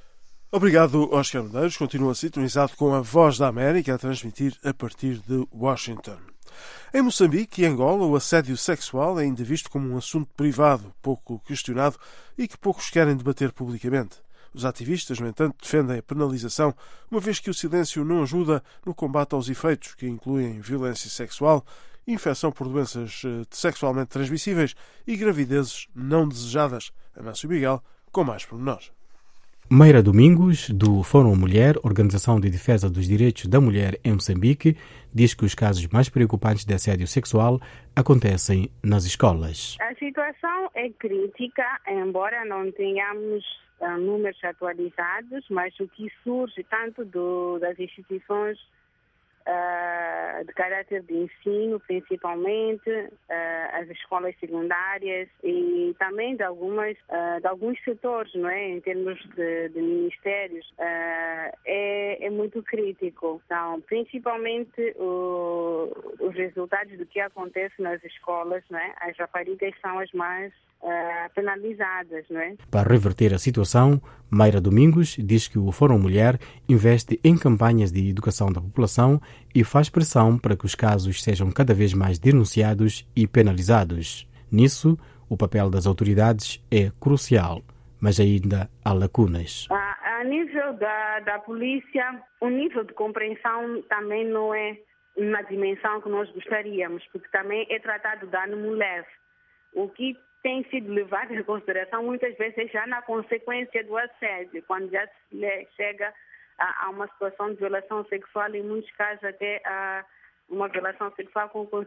Obrigado, Oscar Medeiros. Continua sintonizado com a Voz da América a transmitir a partir de Washington. Em Moçambique e Angola, o assédio sexual é ainda visto como um assunto privado, pouco questionado e que poucos querem debater publicamente. Os ativistas, no entanto, defendem a penalização, uma vez que o silêncio não ajuda no combate aos efeitos, que incluem violência sexual, infecção por doenças sexualmente transmissíveis e gravidezes não desejadas. Amâncio Miguel, com mais pormenores. Meira Domingos, do Fórum Mulher, Organização de Defesa dos Direitos da Mulher em Moçambique, diz que os casos mais preocupantes de assédio sexual acontecem nas escolas. A situação é crítica, embora não tenhamos uh, números atualizados, mas o que surge tanto do, das instituições uh, de caráter de ensino, principalmente uh, as escolas secundárias e também de, algumas, uh, de alguns setores, não é? Em termos de, de ministérios, uh, é, é muito crítico. Então, principalmente o, os resultados do que acontece nas escolas, não é? As raparigas são as mais Uh, penalizadas, não é? Para reverter a situação, Meira Domingos diz que o Fórum Mulher investe em campanhas de educação da população e faz pressão para que os casos sejam cada vez mais denunciados e penalizados. Nisso, o papel das autoridades é crucial, mas ainda há lacunas. A, a nível da, da polícia, o nível de compreensão também não é na dimensão que nós gostaríamos, porque também é tratado dano mulher, o que tem sido levado em consideração muitas vezes já na consequência do assédio, quando já se chega a, a uma situação de violação sexual, em muitos casos até a uma violação sexual com, com,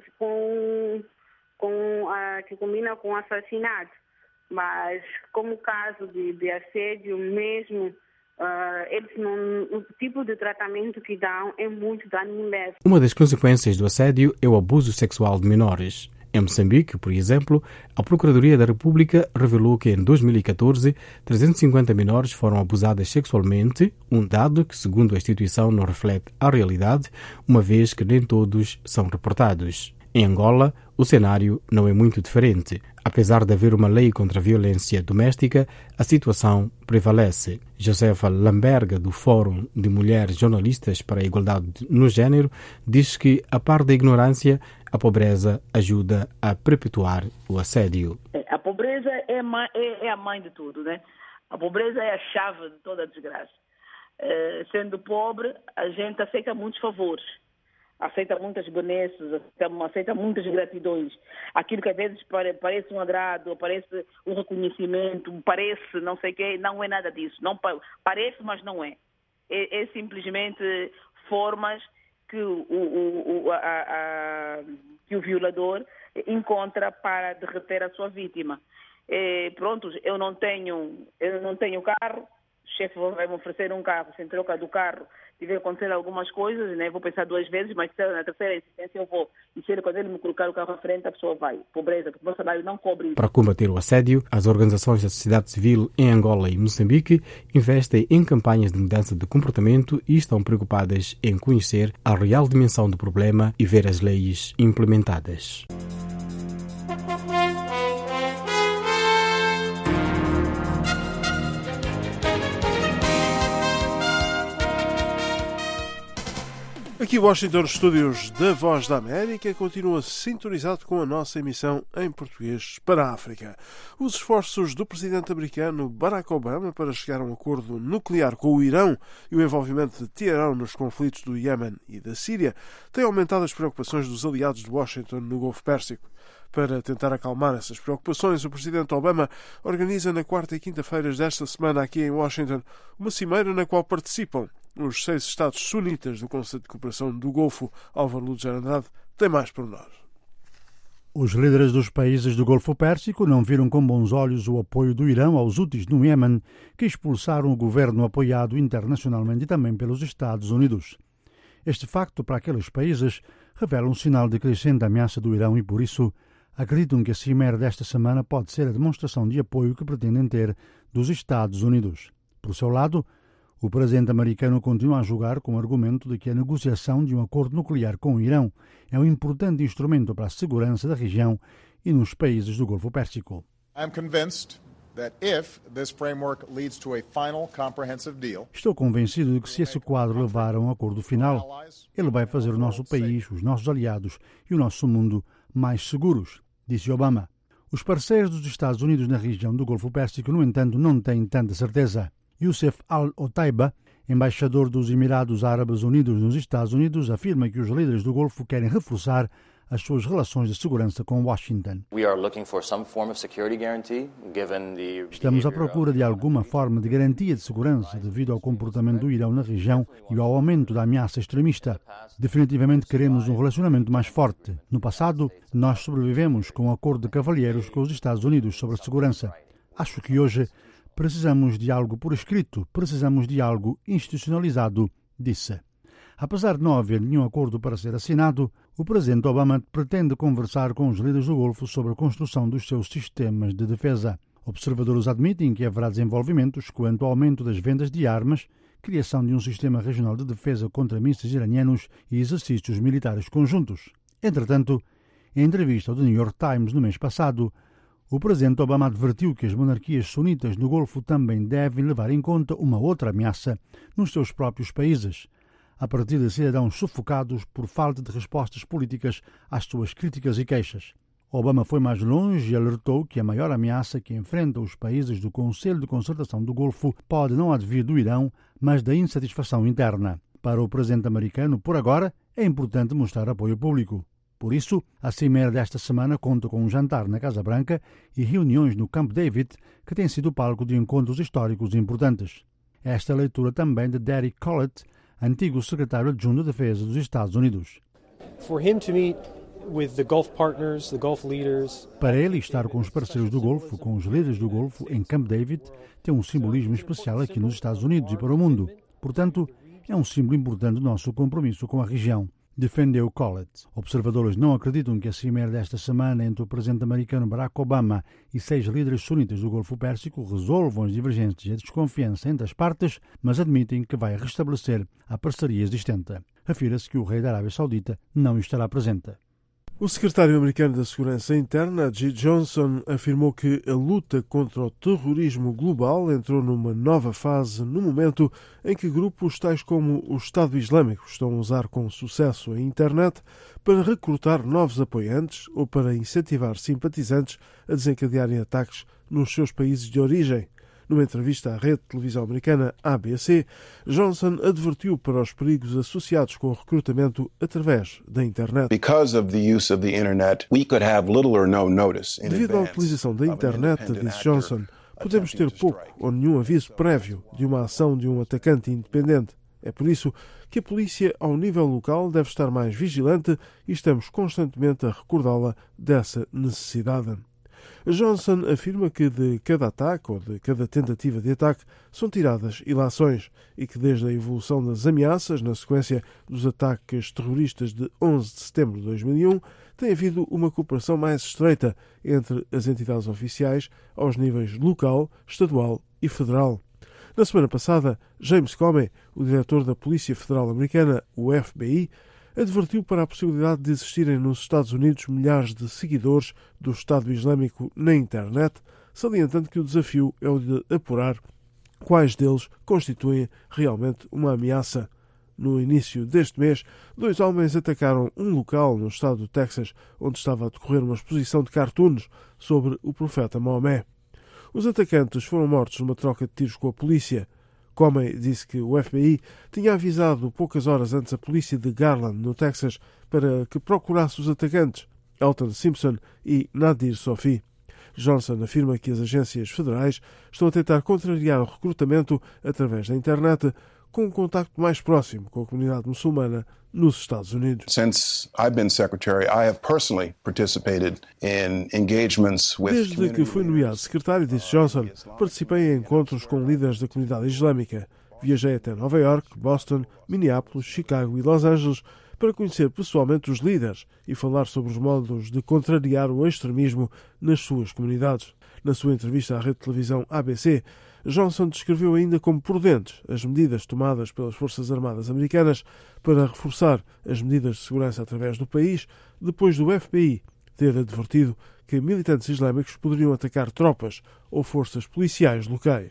com, a, que combina com assassinato. Mas como o caso de, de assédio mesmo, Uh, eles não, o tipo de tratamento que dão é muito dano leve. Uma das consequências do assédio é o abuso sexual de menores. Em Moçambique, por exemplo, a Procuradoria da República revelou que em dois mil e catorze, trezentas e cinquenta menores foram abusadas sexualmente, um dado que, segundo a instituição, não reflete a realidade, uma vez que nem todos são reportados. Em Angola, o cenário não é muito diferente. Apesar de haver uma lei contra a violência doméstica, a situação prevalece. Josefa Lamberga, do Fórum de Mulheres Jornalistas para a Igualdade no Gênero, diz que, a par da ignorância, a pobreza ajuda a perpetuar o assédio. A pobreza é, mãe, é, é a mãe de tudo, né? A pobreza é a chave de toda a desgraça. É, sendo pobre, a gente aceita muitos favores. Aceita muitas benesses, aceita, aceita muitas gratidões. Aquilo que às vezes parece um agrado, parece um reconhecimento, parece não sei o quê, não é nada disso. Não, parece, mas não é. É, é simplesmente formas que o, o, o, a, a, que o violador encontra para derreter a sua vítima. É, pronto, eu não tenho, eu não tenho carro, o chefe vai me oferecer um carro, se em troca do carro tiver acontecer algumas coisas, né, vou pensar duas vezes, mas na terceira insistência eu vou. E se ele, quando ele me colocar o carro à frente, a pessoa vai. Pobreza, porque o meu salário não cobre isso. Para combater o assédio, as organizações da sociedade civil em Angola e Moçambique investem em campanhas de mudança de comportamento e estão preocupadas em conhecer a real dimensão do problema e ver as leis implementadas. Aqui Washington, estúdios da Voz da América, continua sintonizado com a nossa emissão em português para a África. Os esforços do presidente americano Barack Obama para chegar a um acordo nuclear com o Irão e o envolvimento de Teherão nos conflitos do Iémen e da Síria têm aumentado as preocupações dos aliados de Washington no Golfo Pérsico. Para tentar acalmar essas preocupações, o presidente Obama organiza na quarta e quinta-feiras desta semana aqui em Washington uma cimeira na qual participam os seis Estados sunitas do Conselho de Cooperação do Golfo. Álvaro Luz de Andrade tem mais por nós. Os líderes dos países do Golfo Pérsico não viram com bons olhos o apoio do Irão aos Houthis no Iémen, que expulsaram o governo apoiado internacionalmente e também pelos Estados Unidos. Este facto, para aqueles países, revela um sinal de crescente ameaça do Irão e, por isso, acreditam que a cimeira desta semana pode ser a demonstração de apoio que pretendem ter dos Estados Unidos. Por seu lado, o presidente americano continua a julgar com o argumento de que a negociação de um acordo nuclear com o Irão é um importante instrumento para a segurança da região e nos países do Golfo Pérsico. Estou convencido de que se esse quadro levar a um acordo final, ele vai fazer o nosso país, os nossos aliados e o nosso mundo mais seguros, disse Obama. Os parceiros dos Estados Unidos na região do Golfo Pérsico, no entanto, não têm tanta certeza. Youssef Al-Otaiba, embaixador dos Emirados Árabes Unidos nos Estados Unidos, afirma que os líderes do Golfo querem reforçar as suas relações de segurança com Washington. Estamos à procura de alguma forma de garantia de segurança devido ao comportamento do Irão na região e ao aumento da ameaça extremista. Definitivamente queremos um relacionamento mais forte. No passado, nós sobrevivemos com um acordo de cavalheiros com os Estados Unidos sobre a segurança. Acho que hoje precisamos de algo por escrito, precisamos de algo institucionalizado, disse. Apesar de não haver nenhum acordo para ser assinado, o presidente Obama pretende conversar com os líderes do Golfo sobre a construção dos seus sistemas de defesa. Observadores admitem que haverá desenvolvimentos quanto ao aumento das vendas de armas, criação de um sistema regional de defesa contra mísseis iranianos e exercícios militares conjuntos. Entretanto, em entrevista ao The New York Times no mês passado, o presidente Obama advertiu que as monarquias sunitas no Golfo também devem levar em conta uma outra ameaça nos seus próprios países, a partir de cidadãos sufocados por falta de respostas políticas às suas críticas e queixas. Obama foi mais longe e alertou que a maior ameaça que enfrenta os países do Conselho de Concertação do Golfo pode não advir do Irão, mas da insatisfação interna. Para o presidente americano, por agora, é importante mostrar apoio público. Por isso, a cimeira desta semana conta com um jantar na Casa Branca e reuniões no Camp David, que tem sido palco de encontros históricos importantes. Esta é a leitura também de Derek Collett, antigo secretário adjunto de Defesa dos Estados Unidos. Para ele estar com os parceiros do Golfo, com os líderes do Golfo, em Camp David, tem um simbolismo especial aqui nos Estados Unidos e para o mundo. Portanto, é um símbolo importante do nosso compromisso com a região, defendeu Collett. Observadores não acreditam que a cimeira desta semana entre o presidente americano Barack Obama e seis líderes sunitas do Golfo Pérsico resolvam as divergências e a desconfiança entre as partes, mas admitem que vai restabelecer a parceria existente. Afirma-se que o rei da Arábia Saudita não estará presente. O secretário americano da Segurança Interna, Jeh Johnson, afirmou que a luta contra o terrorismo global entrou numa nova fase no momento em que grupos tais como o Estado Islâmico estão a usar com sucesso a internet para recrutar novos apoiantes ou para incentivar simpatizantes a desencadearem ataques nos seus países de origem. Numa entrevista à rede de televisão americana A B C, Johnson advertiu para os perigos associados com o recrutamento através da internet. Devido à utilização da internet, disse Johnson, podemos ter pouco ou nenhum aviso prévio de uma ação de um atacante independente. É por isso que a polícia, ao nível local, deve estar mais vigilante e estamos constantemente a recordá-la dessa necessidade. Johnson afirma que de cada ataque ou de cada tentativa de ataque são tiradas ilações e que desde a evolução das ameaças, na sequência dos ataques terroristas de onze de setembro de dois mil e um, tem havido uma cooperação mais estreita entre as entidades oficiais aos níveis local, estadual e federal. Na semana passada, James Comey, o diretor da Polícia Federal Americana, o F B I, advertiu para a possibilidade de existirem nos Estados Unidos milhares de seguidores do Estado Islâmico na internet, salientando que o desafio é o de apurar quais deles constituem realmente uma ameaça. No início deste mês, dois homens atacaram um local no estado do Texas, onde estava a decorrer uma exposição de cartoons sobre o profeta Maomé. Os atacantes foram mortos numa troca de tiros com a polícia. Comey disse que o F B I tinha avisado poucas horas antes a polícia de Garland, no Texas, para que procurasse os atacantes, Elton Simpson e Nadir Sofi. Johnson afirma que as agências federais estão a tentar contrariar o recrutamento através da internet, com um contacto mais próximo com a comunidade muçulmana nos Estados Unidos. Since I've been secretary, I have personally participated in engagements with Desde que fui nomeado secretário, disse Johnson, participei em encontros com líderes da comunidade islâmica. Viajei até Nova York, Boston, Minneapolis, Chicago e Los Angeles para conhecer pessoalmente os líderes e falar sobre os modos de contrariar o extremismo nas suas comunidades. Na sua entrevista à rede de televisão A B C, Johnson descreveu ainda como prudentes as medidas tomadas pelas Forças Armadas americanas para reforçar as medidas de segurança através do país, depois do F B I ter advertido que militantes islâmicos poderiam atacar tropas ou forças policiais locais.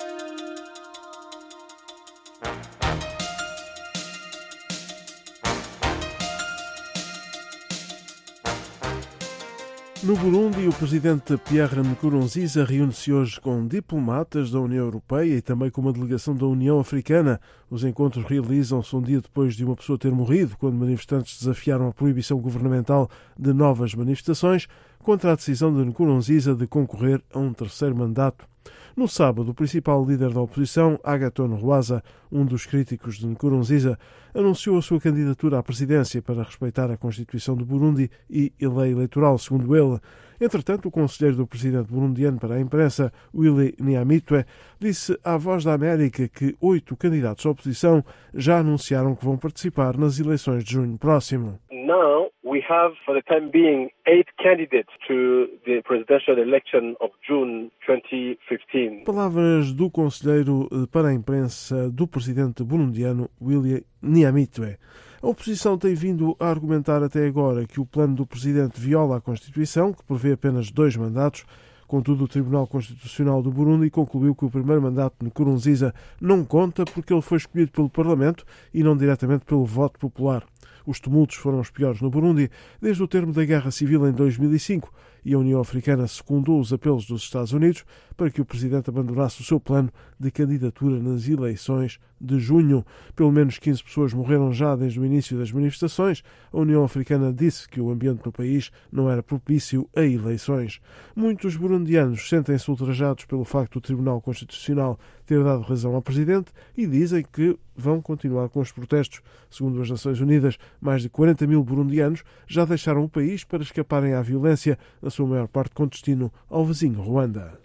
No Burundi, o presidente Pierre Nkurunziza reúne-se hoje com diplomatas da União Europeia e também com uma delegação da União Africana. Os encontros realizam-se um dia depois de uma pessoa ter morrido, quando manifestantes desafiaram a proibição governamental de novas manifestações contra a decisão de Nkurunziza de concorrer a um terceiro mandato. No sábado, o principal líder da oposição, Agathon Rwasa, um dos críticos de Nkurunziza, anunciou a sua candidatura à presidência para respeitar a Constituição do Burundi e a lei eleitoral, segundo ele. Entretanto, o conselheiro do presidente burundiano para a imprensa, Willy Nyamitwe, disse à Voz da América que oito candidatos à oposição já anunciaram que vão participar nas eleições de junho próximo. Now we have, for the time being, eight candidates to the presidential election of June twenty fifteen. Palavras do conselheiro para a imprensa do presidente burundiano, Willy Nyamitwe. A oposição tem vindo a argumentar até agora que o plano do presidente viola a Constituição, que prevê apenas dois mandatos. Contudo, o Tribunal Constitucional do Burundi concluiu que o primeiro mandato de Nkurunziza não conta porque ele foi escolhido pelo Parlamento e não diretamente pelo voto popular. Os tumultos foram os piores no Burundi desde o termo da Guerra Civil em dois mil e cinco e a União Africana secundou os apelos dos Estados Unidos para que o presidente abandonasse o seu plano de candidatura nas eleições de junho. Pelo menos quinze pessoas morreram já desde o início das manifestações. A União Africana disse que o ambiente no país não era propício a eleições. Muitos burundianos sentem-se ultrajados pelo facto do Tribunal Constitucional ter dado razão ao presidente e dizem que vão continuar com os protestos. Segundo as Nações Unidas, mais de quarenta mil burundianos já deixaram o país para escaparem à violência, a sua maior parte com destino ao vizinho Ruanda.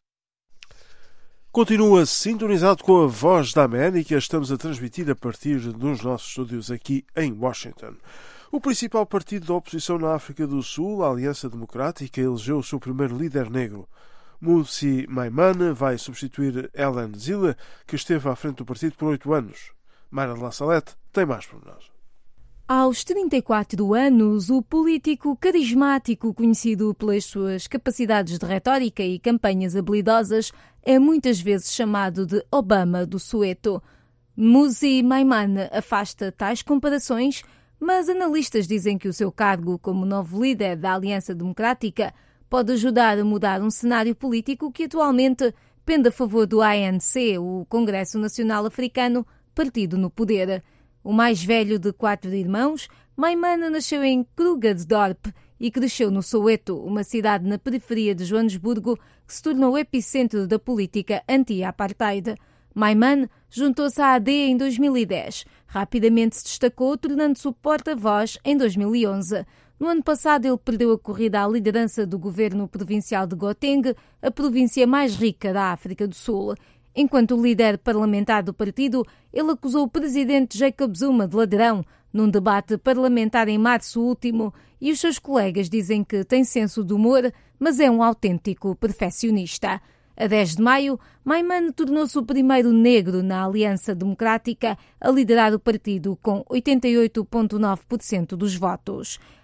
Continua sintonizado com a Voz da América. Estamos a transmitir a partir dos nossos estúdios aqui em Washington. O principal partido da oposição na África do Sul, a Aliança Democrática, elegeu o seu primeiro líder negro. Mursi Maimane vai substituir Ellen Zille, que esteve à frente do partido por oito anos. Mayra de La Salette tem mais por nós. Aos trinta e quatro anos, o político carismático, conhecido pelas suas capacidades de retórica e campanhas habilidosas, é muitas vezes chamado de Obama do Soweto. Mursi Maimane afasta tais comparações, mas analistas dizem que o seu cargo como novo líder da Aliança Democrática pode ajudar a mudar um cenário político que atualmente pende a favor do A N C, o Congresso Nacional Africano, partido no poder. O mais velho de quatro irmãos, Maimane nasceu em Krugersdorp e cresceu no Soweto, uma cidade na periferia de Joanesburgo que se tornou o epicentro da política anti-apartheid. Maimane juntou-se à A D em dois mil e dez. Rapidamente se destacou, tornando-se o porta-voz em dois mil e onze. No ano passado, ele perdeu a corrida à liderança do governo provincial de Gauteng, a província mais rica da África do Sul. Enquanto líder parlamentar do partido, ele acusou o presidente Jacob Zuma de ladrão num debate parlamentar em março último e os seus colegas dizem que tem senso de humor, mas é um autêntico perfeccionista. A dez de maio, Maimane tornou-se o primeiro negro na Aliança Democrática a liderar o partido com oitenta e oito vírgula nove por cento dos votos.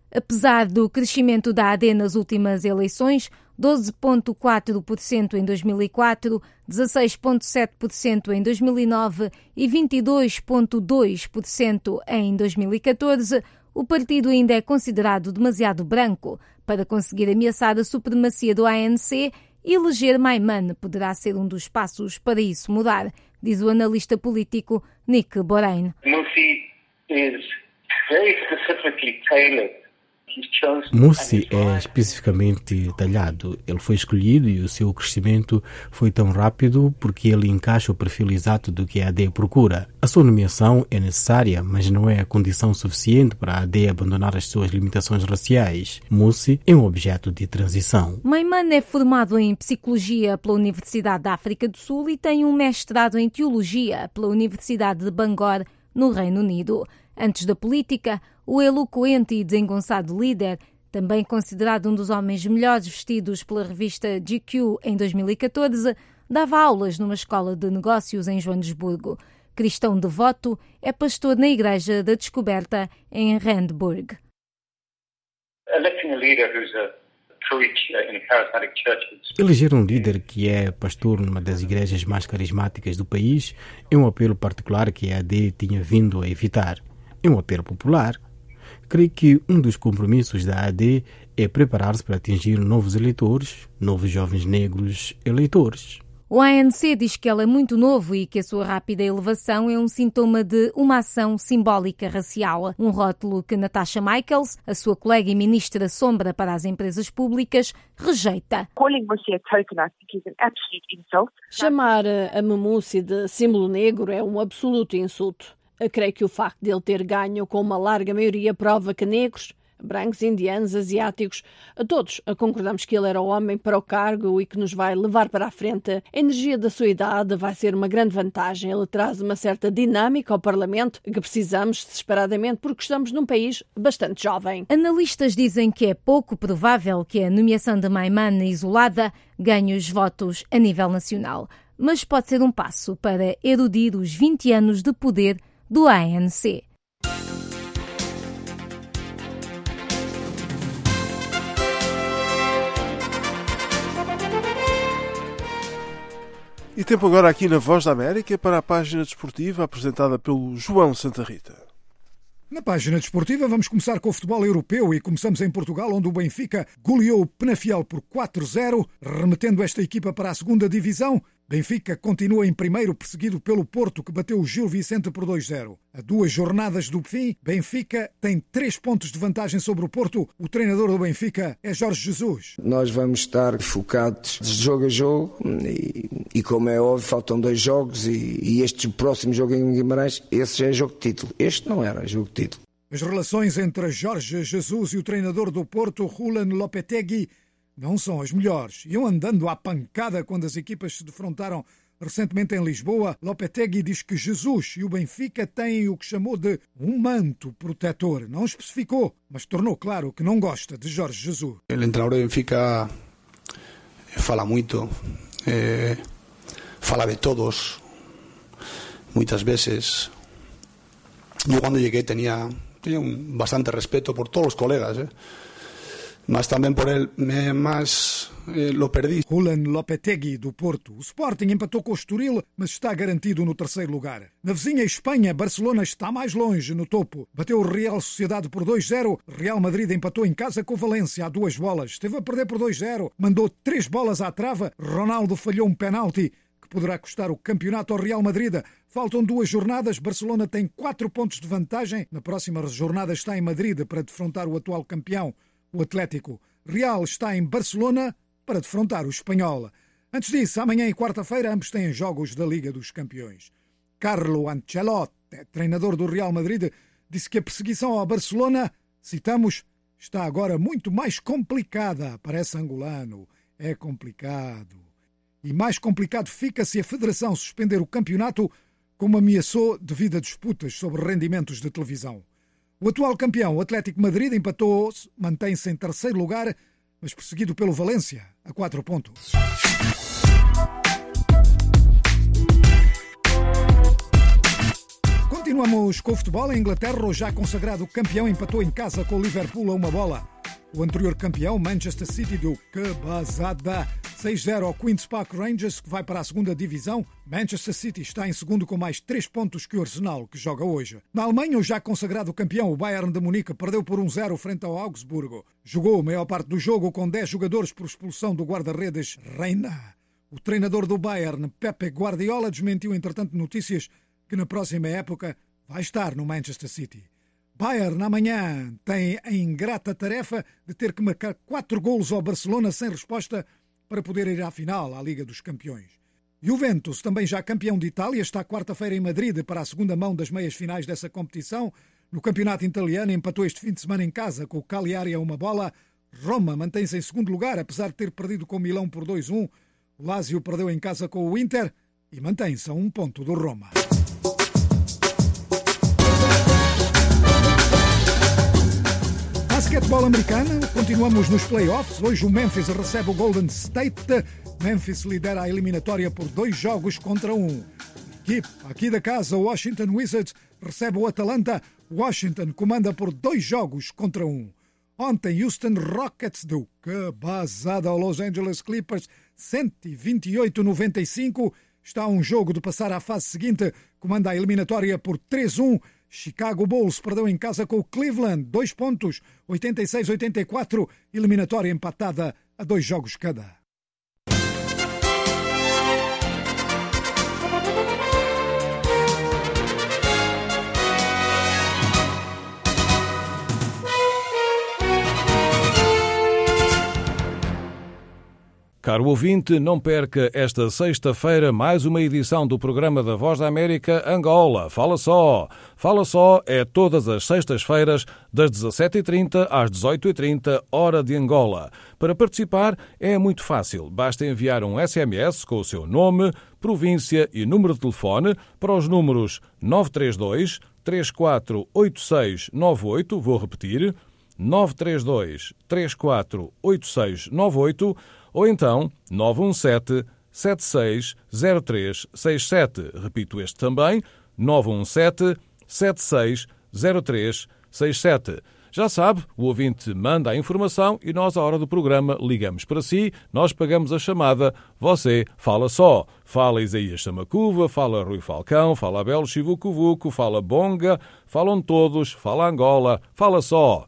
Apesar do crescimento da A D nas últimas eleições, doze vírgula quatro por cento em dois mil e quatro, dezasseis vírgula sete por cento em dois mil e nove e vinte e dois vírgula dois por cento em dois mil e catorze, o partido ainda é considerado demasiado branco para conseguir ameaçar a supremacia do A N C e eleger Maimane poderá ser um dos passos para isso mudar, diz o analista político Nick Borain. Mursi is very specifically tailored. Mursi é especificamente talhado. Ele foi escolhido e o seu crescimento foi tão rápido porque ele encaixa o perfil exato do que a AD procura. A sua nomeação é necessária, mas não é a condição suficiente para a AD abandonar as suas limitações raciais. Mursi é um objeto de transição. Maimane é formado em Psicologia pela Universidade da África do Sul e tem um mestrado em Teologia pela Universidade de Bangor, no Reino Unido. Antes da política, o eloquente e desengonçado líder, também considerado um dos homens melhores vestidos pela revista G Q em dois mil e catorze, dava aulas numa escola de negócios em Joanesburgo. Cristão devoto, é pastor na Igreja da Descoberta em Randburg. Eleger um líder que é pastor numa das igrejas mais carismáticas do país é um apelo particular que a AD tinha vindo a evitar. É um apelo popular. Creio que um dos compromissos da A D é preparar-se para atingir novos eleitores, novos jovens negros eleitores. O A N C diz que ele é muito novo e que a sua rápida elevação é um sintoma de uma ação simbólica racial. Um rótulo que Natasha Michaels, a sua colega e ministra sombra para as empresas públicas, rejeita. Chamar a Mursi de símbolo negro é um absoluto insulto. Eu creio que o facto de ele ter ganho com uma larga maioria prova que negros, brancos, indianos, asiáticos, todos concordamos que ele era o homem para o cargo e que nos vai levar para a frente. A energia da sua idade vai ser uma grande vantagem. Ele traz uma certa dinâmica ao Parlamento que precisamos desesperadamente porque estamos num país bastante jovem. Analistas dizem que é pouco provável que a nomeação de Maimane isolada ganhe os votos a nível nacional, mas pode ser um passo para erudir os vinte anos de poder do A N C. E tempo agora aqui na Voz da América para a página desportiva apresentada pelo João Santa Rita. Na página desportiva vamos começar com o futebol europeu e começamos em Portugal, onde o Benfica goleou o Penafiel por quatro a zero, remetendo esta equipa para a segunda divisão. Benfica continua em primeiro, perseguido pelo Porto, que bateu o Gil Vicente por dois a zero. A duas jornadas do fim, Benfica tem três pontos de vantagem sobre o Porto. O treinador do Benfica é Jorge Jesus. Nós vamos estar focados de jogo a jogo e, e como é óbvio, faltam dois jogos e, e este próximo jogo em Guimarães, esse já é jogo de título. Este não era jogo de título. As relações entre Jorge Jesus e o treinador do Porto, Julen Lopetegui, não são as melhores. Iam andando à pancada quando as equipas se defrontaram recentemente em Lisboa. Lopetegui diz que Jesus e o Benfica têm o que chamou de um manto protetor. Não especificou, mas tornou claro que não gosta de Jorge Jesus. O treinador do Benfica fala muito, eh, fala de todos, muitas vezes. Eu quando cheguei tinha, tinha um bastante respeto por todos os colegas, eh. mas também por ele, mas eh, lo perdi. Julen Lopetegui, do Porto. O Sporting empatou com o Estoril, mas está garantido no terceiro lugar. Na vizinha Espanha, Barcelona está mais longe no topo. Bateu o Real Sociedade por dois a zero. Real Madrid empatou em casa com o Valência a duas bolas. Esteve a perder por dois a zero. Mandou três bolas à trava. Ronaldo falhou um penalti que poderá custar o campeonato ao Real Madrid. Faltam duas jornadas. Barcelona tem quatro pontos de vantagem. Na próxima jornada está em Madrid para defrontar o atual campeão, o Atlético. Real está em Barcelona para defrontar o Espanhol. Antes disso, amanhã e quarta-feira, ambos têm jogos da Liga dos Campeões. Carlo Ancelotti, treinador do Real Madrid, disse que a perseguição ao Barcelona, citamos, está agora muito mais complicada. Parece angolano. É complicado. E mais complicado fica se a Federação suspender o campeonato, como ameaçou devido a disputas sobre rendimentos de televisão. O atual campeão, o Atlético Madrid, empatou, mantém-se em terceiro lugar, mas perseguido pelo Valência, a quatro pontos. Continuamos com o futebol. A Inglaterra, o já consagrado campeão, empatou em casa com o Liverpool a uma bola. O anterior campeão, Manchester City, deu cabazada seis zero ao Queen's Park Rangers, que vai para a segunda divisão. Manchester City está em segundo com mais três pontos que o Arsenal, que joga hoje. Na Alemanha, o já consagrado campeão, o Bayern de Munique, perdeu por um zero frente ao Augsburgo. Jogou a maior parte do jogo com dez jogadores por expulsão do guarda-redes Reina. O treinador do Bayern, Pepe Guardiola, desmentiu, entretanto, notícias que na próxima época vai estar no Manchester City. Bayern, amanhã, tem a ingrata tarefa de ter que marcar quatro golos ao Barcelona sem resposta para poder ir à final, à Liga dos Campeões. Juventus, também já campeão de Itália, está quarta-feira em Madrid para a segunda mão das meias finais dessa competição. No campeonato italiano, empatou este fim de semana em casa com o Cagliari a uma bola. Roma mantém-se em segundo lugar, apesar de ter perdido com o Milão por dois a um. O Lazio perdeu em casa com o Inter e mantém-se a um ponto do Roma. Basquetebol americano, continuamos nos playoffs. Hoje o Memphis recebe o Golden State. Memphis lidera a eliminatória por dois jogos contra um. Equipe aqui da casa, o Washington Wizards, recebe o Atlanta. Washington comanda por dois jogos contra um. Ontem, Houston Rockets deu cabazada ao Los Angeles Clippers, cento e vinte e oito a noventa e cinco. Está a um jogo de passar à fase seguinte, comanda a eliminatória por três a um. Chicago Bulls perdeu em casa com o Cleveland, dois pontos, oitenta e seis a oitenta e quatro, eliminatória empatada a dois jogos cada. Caro ouvinte, não perca esta sexta-feira mais uma edição do programa da Voz da América Angola. Fala só! Fala só é todas as sextas-feiras, das dezassete e trinta às dezoito e trinta, hora de Angola. Para participar é muito fácil. Basta enviar um S M S com o seu nome, província e número de telefone para os números nove três dois, três quatro oito seis nove oito, vou repetir, nove três dois, três quatro oito seis nove oito, ou então nove um sete, sete seis zero três seis sete. Repito este também, nove um sete, sete seis zero três seis sete. Já sabe, o ouvinte manda a informação e nós, à hora do programa, ligamos para si, nós pagamos a chamada, você fala só. Fala Isaías Samacuva, fala Rui Falcão, fala Abel Chivucovuco, fala Bonga, falam todos, fala Angola, fala só.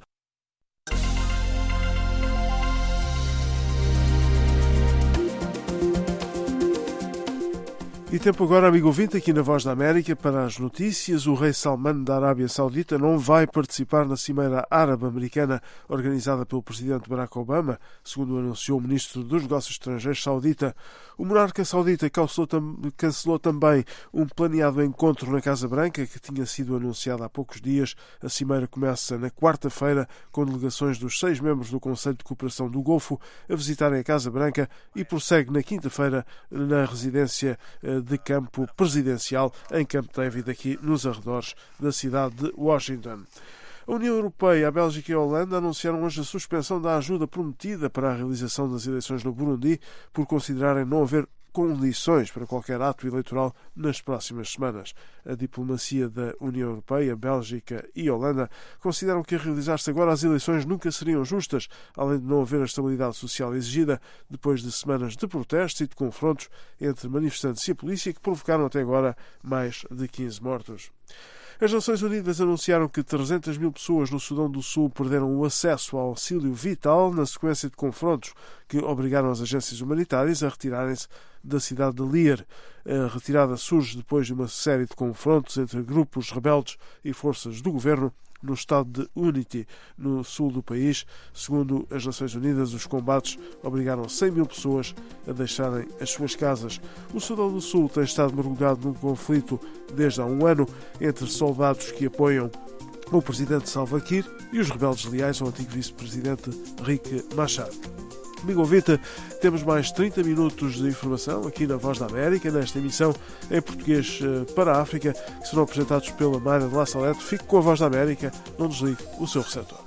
E tempo agora, amigo ouvinte, aqui na Voz da América para as notícias. O rei Salman da Arábia Saudita não vai participar na Cimeira Árabe-Americana organizada pelo presidente Barack Obama, segundo anunciou o ministro dos Negócios Estrangeiros saudita. O monarca saudita cancelou, tam- cancelou também um planeado encontro na Casa Branca que tinha sido anunciado há poucos dias. A cimeira começa na quarta-feira com delegações dos seis membros do Conselho de Cooperação do Golfo a visitarem a Casa Branca e prossegue na quinta-feira na residência de campo presidencial em Camp David, aqui nos arredores da cidade de Washington. A União Europeia, a Bélgica e a Holanda anunciaram hoje a suspensão da ajuda prometida para a realização das eleições no Burundi por considerarem não haver condições para qualquer ato eleitoral nas próximas semanas. A diplomacia da União Europeia, Bélgica e Holanda consideram que a realizar-se agora as eleições nunca seriam justas, além de não haver a estabilidade social exigida, depois de semanas de protestos e de confrontos entre manifestantes e a polícia que provocaram até agora mais de quinze mortos. As Nações Unidas anunciaram que trezentas mil pessoas no Sudão do Sul perderam o acesso ao auxílio vital na sequência de confrontos que obrigaram as agências humanitárias a retirarem-se da cidade de Lier. A retirada surge depois de uma série de confrontos entre grupos rebeldes e forças do governo no estado de Unity, no sul do país. Segundo as Nações Unidas, os combates obrigaram cem mil pessoas a deixarem as suas casas. O Sudão do Sul tem estado mergulhado num conflito desde há um ano entre soldados que apoiam o presidente Salva Kiir e os rebeldes leais ao antigo vice-presidente Riek Machar. Amigo ouvinte, temos mais trinta minutos de informação aqui na Voz da América, nesta emissão em português para a África, que serão apresentados pela Mayra de La Salete. Fique com a Voz da América, não desligue o seu receptor.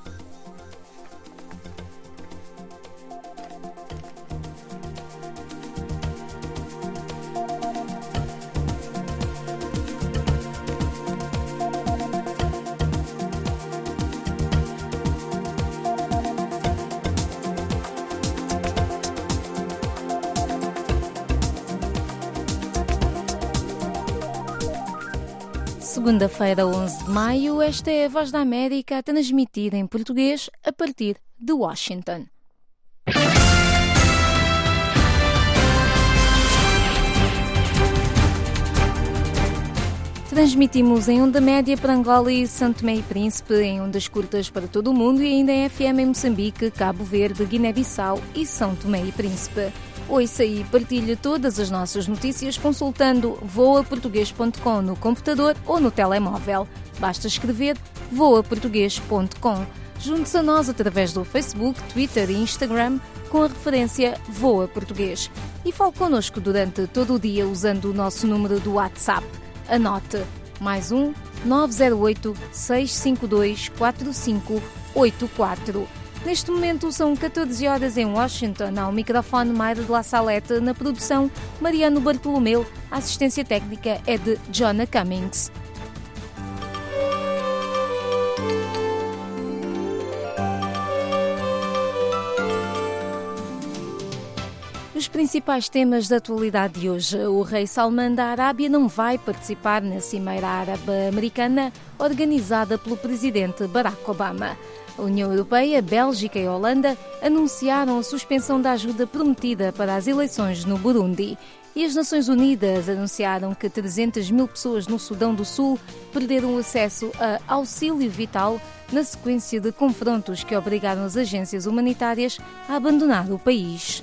Segunda-feira, onze de maio, esta é a Voz da América, transmitida em português a partir de Washington. Transmitimos em onda média para Angola e São Tomé e Príncipe, em ondas curtas para todo o mundo e ainda em F M em Moçambique, Cabo Verde, Guiné-Bissau e São Tomé e Príncipe. Ouça e partilhe todas as nossas notícias consultando voa português ponto com no computador ou no telemóvel. Basta escrever voa português ponto com. Junte-se a nós através do Facebook, Twitter e Instagram com a referência Voa Português. E fale connosco durante todo o dia usando o nosso número do WhatsApp. Anote mais um nove zero oito, seis cinco dois, quatro cinco oito quatro. Neste momento são catorze horas em Washington. Ao microfone Mayra de La Salete, na produção Mariano Bartolomeu. A assistência técnica é de Jonah Cummings. Os principais temas da atualidade de hoje. O rei Salman da Arábia não vai participar na Cimeira Árabe-Americana organizada pelo presidente Barack Obama. A União Europeia, Bélgica e Holanda anunciaram a suspensão da ajuda prometida para as eleições no Burundi. E as Nações Unidas anunciaram que trezentas mil pessoas no Sudão do Sul perderam acesso a auxílio vital na sequência de confrontos que obrigaram as agências humanitárias a abandonar o país.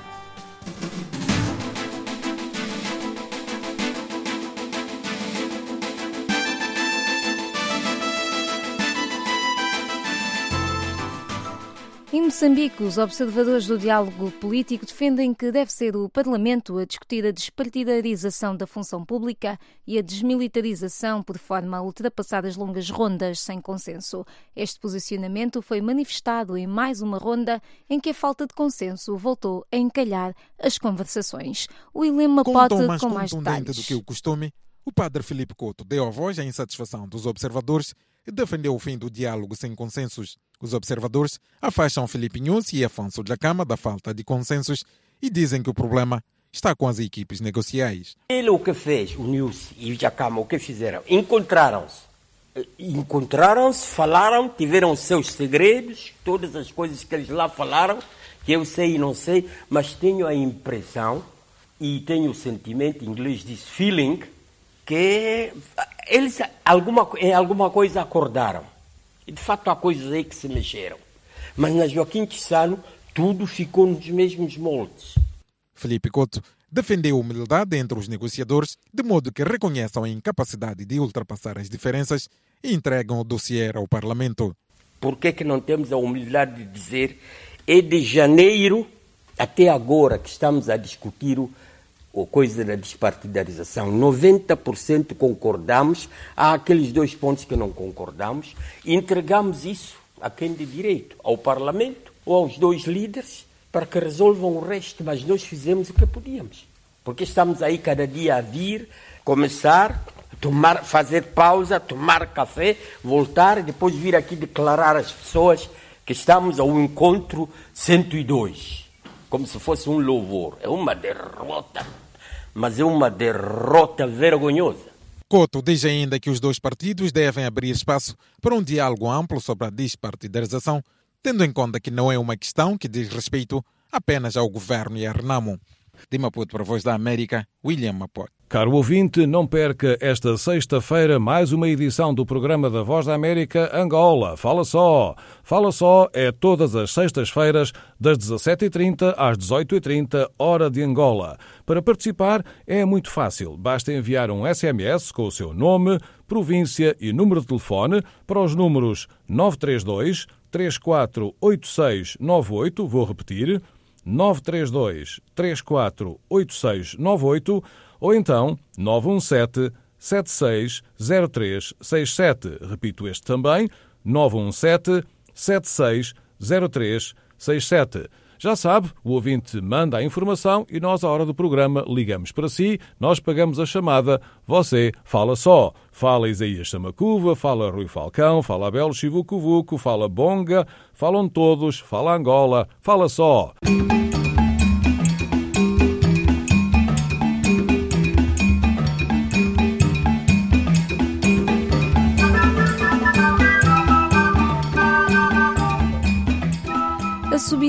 Em Moçambique, os observadores do diálogo político defendem que deve ser o Parlamento a discutir a despartidarização da função pública e a desmilitarização por forma a ultrapassar as longas rondas sem consenso. Este posicionamento foi manifestado em mais uma ronda em que a falta de consenso voltou a encalhar as conversações. O Ilema Pote mais com mais detalhes. detalhes. Do que o costume, o padre Filipe Couto deu a voz à insatisfação dos observadores e defendeu o fim do diálogo sem consensos. Os observadores afastam Filipe Nunes e Afonso Dhlakama da falta de consensos e dizem que o problema está com as equipes negociais. Ele o que fez, o Nunes e o Dhlakama, o que fizeram? Encontraram-se. Encontraram-se, falaram, tiveram seus segredos, todas as coisas que eles lá falaram, que eu sei e não sei, mas tenho a impressão e tenho o sentimento, em inglês diz feeling, que eles alguma, em alguma coisa acordaram. E de fato há coisas aí que se mexeram. Mas na Joaquim Chissano tudo ficou nos mesmos moldes. Filipe Couto defendeu a humildade entre os negociadores, de modo que reconheçam a incapacidade de ultrapassar as diferenças e entregam o dossiê ao Parlamento. Por que que não temos a humildade de dizer é de janeiro até agora que estamos a discutir o a coisa da despartidarização? noventa por cento concordamos, há aqueles dois pontos que não concordamos, e entregamos isso a quem de direito, ao Parlamento ou aos dois líderes, para que resolvam o resto, mas nós fizemos o que podíamos. Porque estamos aí cada dia a vir, começar, tomar, fazer pausa, tomar café, voltar e depois vir aqui declarar às pessoas que estamos ao encontro cento e dois. Como se fosse um louvor. É uma derrota, mas é uma derrota vergonhosa. Couto diz ainda que os dois partidos devem abrir espaço para um diálogo amplo sobre a despartidarização, tendo em conta que não é uma questão que diz respeito apenas ao governo e à Renamo. De Maputo para a Voz da América, William Maputo. Caro ouvinte, não perca esta sexta-feira mais uma edição do programa da Voz da América Angola. Fala Só. Fala Só é todas as sextas-feiras das dezassete e trinta às dezoito e trinta, hora de Angola. Para participar é muito fácil. Basta enviar um S M S com o seu nome, província e número de telefone para os números nove três dois, três quatro oito seis nove oito, vou repetir, nove três dois, três quatro oito seis nove oito, ou então nove um sete, sete seis zero três seis sete. Repito este também, nove um sete, sete seis zero três seis sete. Já sabe, o ouvinte manda a informação e nós, à hora do programa, ligamos para si, nós pagamos a chamada, você fala só. Fala Isaías Samacuva, fala Rui Falcão, fala Abel Chivucuvuco, fala Bonga, falam todos, fala Angola, fala só.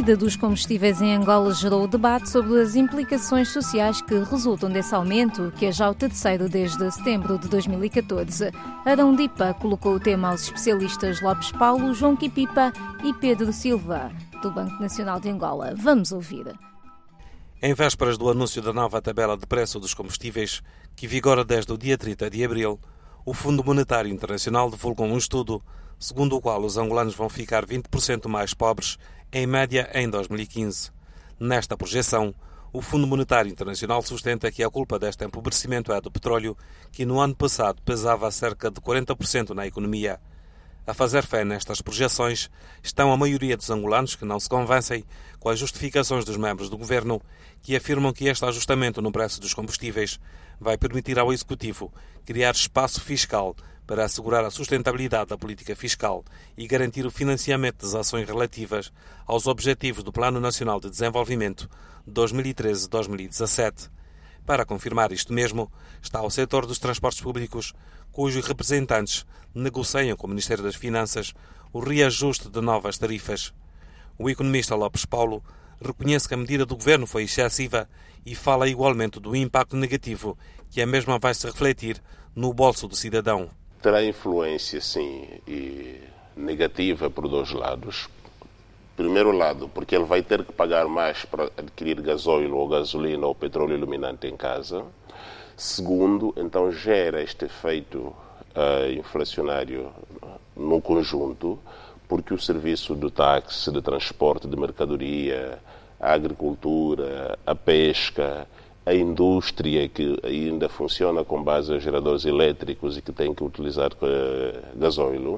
subida dos combustíveis em Angola gerou debate sobre as implicações sociais que resultam desse aumento, que é já o terceiro desde setembro de dois mil e catorze. Arão Dipa colocou o tema aos especialistas Lopes Paulo, João Quipipa e Pedro Silva, do Banco Nacional de Angola. Vamos ouvir. Em vésperas do anúncio da nova tabela de preço dos combustíveis, que vigora desde o dia trinta de abril, o Fundo Monetário Internacional divulgou um estudo segundo o qual os angolanos vão ficar vinte por cento mais pobres, em média, em dois mil e quinze. Nesta projeção, o Fundo Monetário Internacional sustenta que a culpa deste empobrecimento é do petróleo, que no ano passado pesava cerca de quarenta por cento na economia. A fazer fé nestas projeções estão a maioria dos angolanos que não se convencem com as justificações dos membros do governo, que afirmam que este ajustamento no preço dos combustíveis vai permitir ao Executivo criar espaço fiscal para assegurar a sustentabilidade da política fiscal e garantir o financiamento das ações relativas aos objetivos do Plano Nacional de Desenvolvimento dois mil e treze a dois mil e dezassete. Para confirmar isto mesmo, está o setor dos transportes públicos, cujos representantes negociam com o Ministério das Finanças o reajuste de novas tarifas. O economista Lopes Paulo reconhece que a medida do governo foi excessiva e fala igualmente do impacto negativo que a mesma vai se refletir no bolso do cidadão. Terá influência, sim, e negativa por dois lados. Primeiro lado, porque ele vai ter que pagar mais para adquirir gasóleo ou gasolina ou petróleo iluminante em casa. Segundo, então gera este efeito uh, inflacionário no conjunto, porque o serviço do táxi, de transporte de mercadoria, a agricultura, a pesca, a indústria que ainda funciona com base em geradores elétricos e que tem que utilizar uh, gasóleo,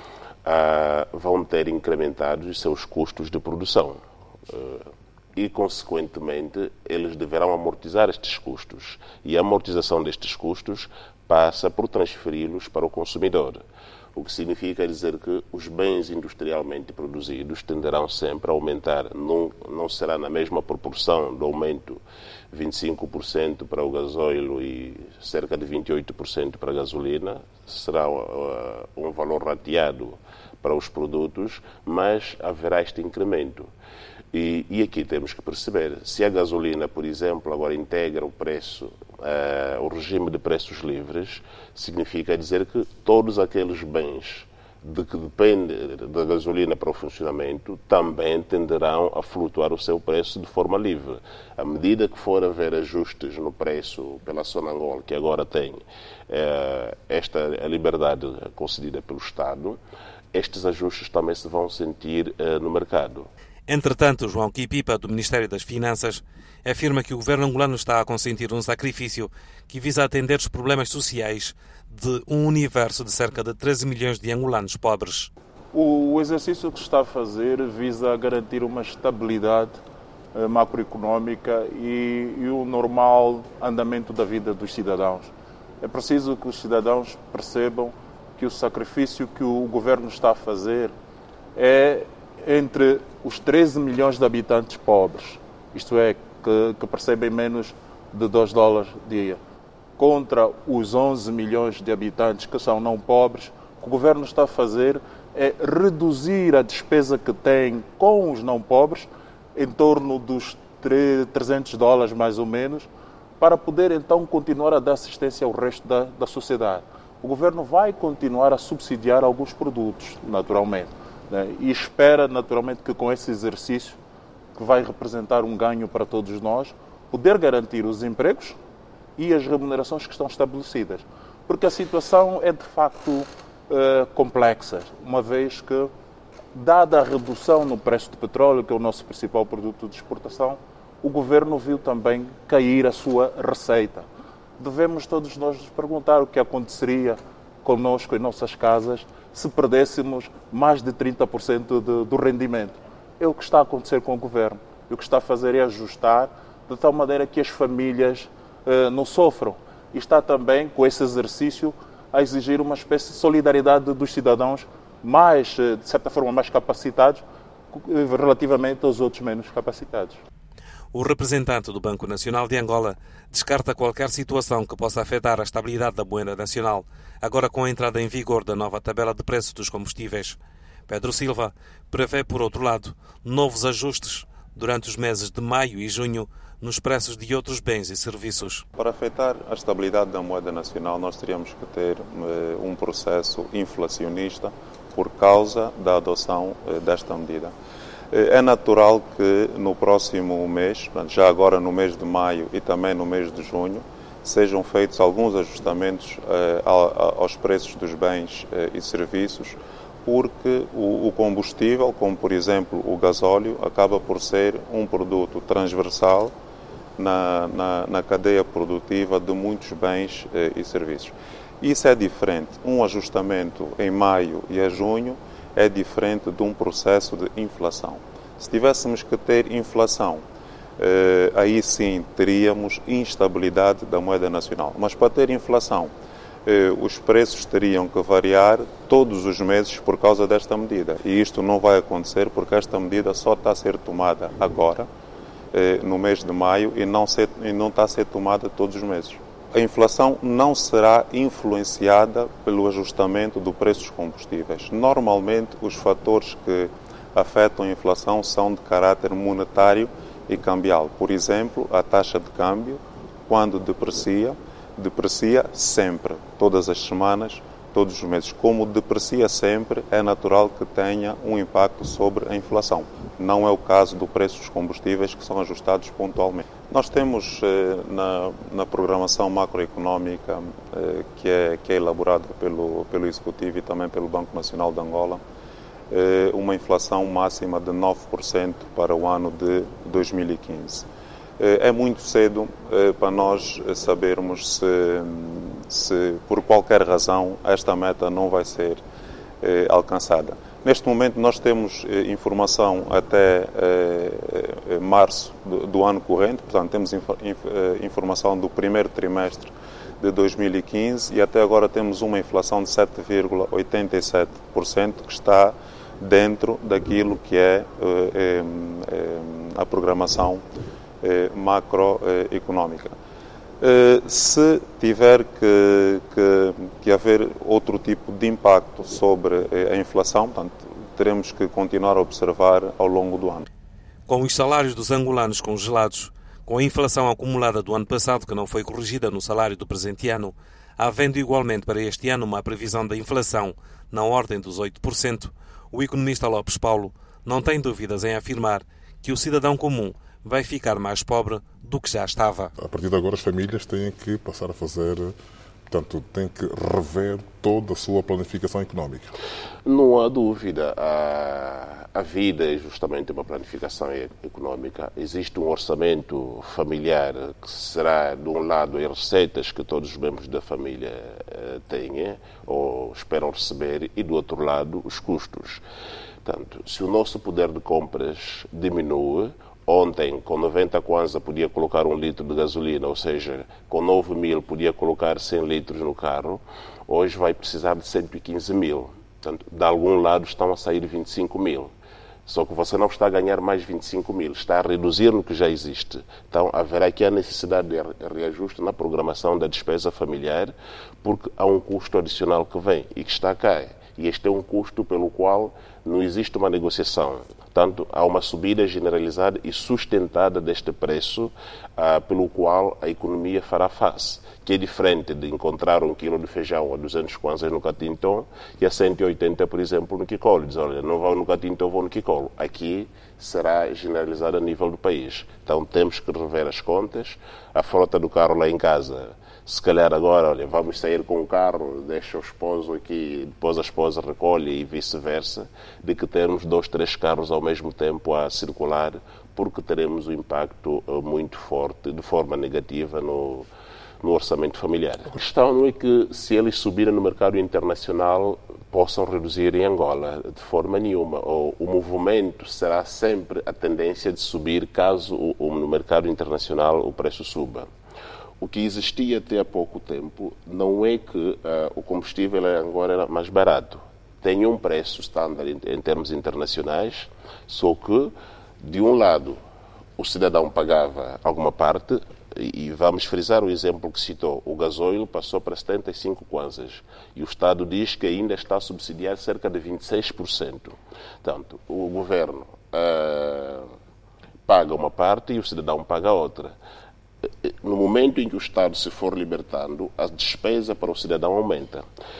uh, vão ter incrementado os seus custos de produção. Uh, e, consequentemente, eles deverão amortizar estes custos. E a amortização destes custos passa por transferi-los para o consumidor. O que significa dizer que os bens industrialmente produzidos tenderão sempre a aumentar. Não, não será na mesma proporção do aumento vinte e cinco por cento para o gasóleo e cerca de vinte e oito por cento para a gasolina. Será uh, um valor rateado para os produtos, mas haverá este incremento. E, e aqui temos que perceber, se a gasolina, por exemplo, agora integra o preço, uh, o regime de preços livres, significa dizer que todos aqueles bens de que dependem da gasolina para o funcionamento também tenderão a flutuar o seu preço de forma livre. À medida que for haver ajustes no preço pela Sonangol, que agora tem uh, esta a liberdade concedida pelo Estado, estes ajustes também se vão sentir uh, no mercado. Entretanto, João Quipipa, do Ministério das Finanças, afirma que o governo angolano está a consentir um sacrifício que visa atender os problemas sociais de um universo de cerca de treze milhões de angolanos pobres. O exercício que se está a fazer visa garantir uma estabilidade eh, macroeconómica e, e o normal andamento da vida dos cidadãos. É preciso que os cidadãos percebam que o sacrifício que o governo está a fazer é entre os treze milhões de habitantes pobres, isto é, que, que percebem menos de dois dólares dia, contra os onze milhões de habitantes que são não pobres. O que o governo está a fazer é reduzir a despesa que tem com os não pobres, em torno dos trezentos dólares mais ou menos, para poder então continuar a dar assistência ao resto da, da sociedade. O governo vai continuar a subsidiar alguns produtos, naturalmente, né? E espera, naturalmente, que com esse exercício, que vai representar um ganho para todos nós, poder garantir os empregos e as remunerações que estão estabelecidas. Porque a situação é, de facto, uh, complexa, uma vez que, dada a redução no preço do petróleo, que é o nosso principal produto de exportação, o governo viu também cair a sua receita. Devemos todos nós nos perguntar o que aconteceria connosco em nossas casas se perdêssemos mais de trinta por cento de, do rendimento. É o que está a acontecer com o governo. E o que está a fazer é ajustar de tal maneira que as famílias eh, não sofram. E está também, com esse exercício, a exigir uma espécie de solidariedade dos cidadãos mais, de certa forma, mais capacitados relativamente aos outros menos capacitados. O representante do Banco Nacional de Angola descarta qualquer situação que possa afetar a estabilidade da moeda nacional, agora com a entrada em vigor da nova tabela de preços dos combustíveis. Pedro Silva prevê, por outro lado, novos ajustes durante os meses de maio e junho nos preços de outros bens e serviços. Para afetar a estabilidade da moeda nacional, nós teríamos que ter eh, um processo inflacionista por causa da adoção eh, desta medida. É natural que no próximo mês, já agora no mês de maio e também no mês de junho, sejam feitos alguns ajustamentos eh, aos preços dos bens eh, e serviços, porque o, o combustível, como por exemplo o gasóleo, acaba por ser um produto transversal na, na, na cadeia produtiva de muitos bens eh, e serviços. Isso é diferente. Um ajustamento em maio e a junho é diferente de um processo de inflação. Se tivéssemos que ter inflação, eh, aí sim teríamos instabilidade da moeda nacional. Mas para ter inflação, eh, os preços teriam que variar todos os meses por causa desta medida. E isto não vai acontecer porque esta medida só está a ser tomada agora, eh, no mês de maio, e não, ser, e não está a ser tomada todos os meses. A inflação não será influenciada pelo ajustamento do preço dos combustíveis. Normalmente, os fatores que afetam a inflação são de caráter monetário e cambial. Por exemplo, a taxa de câmbio, quando deprecia, deprecia sempre, todas as semanas, todos os meses. Como deprecia sempre, é natural que tenha um impacto sobre a inflação. Não é o caso do preço dos combustíveis, que são ajustados pontualmente. Nós temos eh, na, na programação macroeconómica eh, que, é, que é elaborada pelo, pelo Executivo e também pelo Banco Nacional de Angola, eh, uma inflação máxima de nove por cento para o ano de dois mil e quinze. Eh, é muito cedo eh, para nós sabermos se, se, por qualquer razão, esta meta não vai ser eh, alcançada. Neste momento nós temos eh, informação até eh, março do, do ano corrente, portanto temos inf, inf, informação do primeiro trimestre de dois mil e quinze e até agora temos uma inflação de sete vírgula oitenta e sete por cento que está dentro daquilo que é eh, eh, a programação eh, macroeconómica. Eh, se tiver que, que, que haver outro tipo de impacto sobre eh, a inflação, portanto, teremos que continuar a observar ao longo do ano. Com os salários dos angolanos congelados, com a inflação acumulada do ano passado que não foi corrigida no salário do presente ano, havendo igualmente para este ano uma previsão da inflação na ordem dos oito por cento, o economista Lopes Paulo não tem dúvidas em afirmar que o cidadão comum vai ficar mais pobre do que já estava. A partir de agora as famílias têm que passar a fazer, portanto, têm que rever toda a sua planificação económica. Não há dúvida. A, a vida é justamente uma planificação económica. Existe um orçamento familiar que será, de um lado, as receitas que todos os membros da família eh, têm ou esperam receber e, do outro lado, os custos. Portanto, se o nosso poder de compras diminui, ontem, com noventa kwanza, podia colocar um litro de gasolina, ou seja, com nove mil podia colocar cem litros no carro. Hoje vai precisar de cento e quinze mil. Portanto, de algum lado estão a sair vinte e cinco mil. Só que você não está a ganhar mais vinte e cinco mil, está a reduzir no que já existe. Então, haverá aqui a necessidade de reajuste na programação da despesa familiar, porque há um custo adicional que vem e que está cá. E este é um custo pelo qual não existe uma negociação. Portanto, há uma subida generalizada e sustentada deste preço, ah, pelo qual a economia fará face, que é diferente de encontrar um quilo de feijão a duzentos kwanzas no Catinton e a cento e oitenta, por exemplo, no Kikolo. Diz, olha, não vou no Catinton, vou no Kikolo. Aqui será generalizado a nível do país. Então, temos que rever as contas. A frota do carro lá em casa, se calhar agora, olha, vamos sair com o carro, deixa o esposo aqui, depois a esposa recolhe e vice-versa, de que termos dois, três carros ao mesmo tempo a circular, porque teremos um impacto muito forte, de forma negativa, no, no orçamento familiar. A questão não é que, se eles subirem no mercado internacional, possam reduzir em Angola, de forma nenhuma. O, o movimento será sempre a tendência de subir caso o, o, no mercado internacional o preço suba. O que existia até há pouco tempo não é que uh, o combustível agora era mais barato. Tem um preço estándar em, em termos internacionais, só que, de um lado, o cidadão pagava alguma parte, e, e vamos frisar o exemplo que citou, o gasóleo passou para setenta e cinco kwanzas, e o Estado diz que ainda está a subsidiar cerca de vinte e seis por cento. Portanto, o governo uh, paga uma parte e o cidadão paga a outra. No momento em que o Estado se for libertando, a despesa para o cidadão aumenta.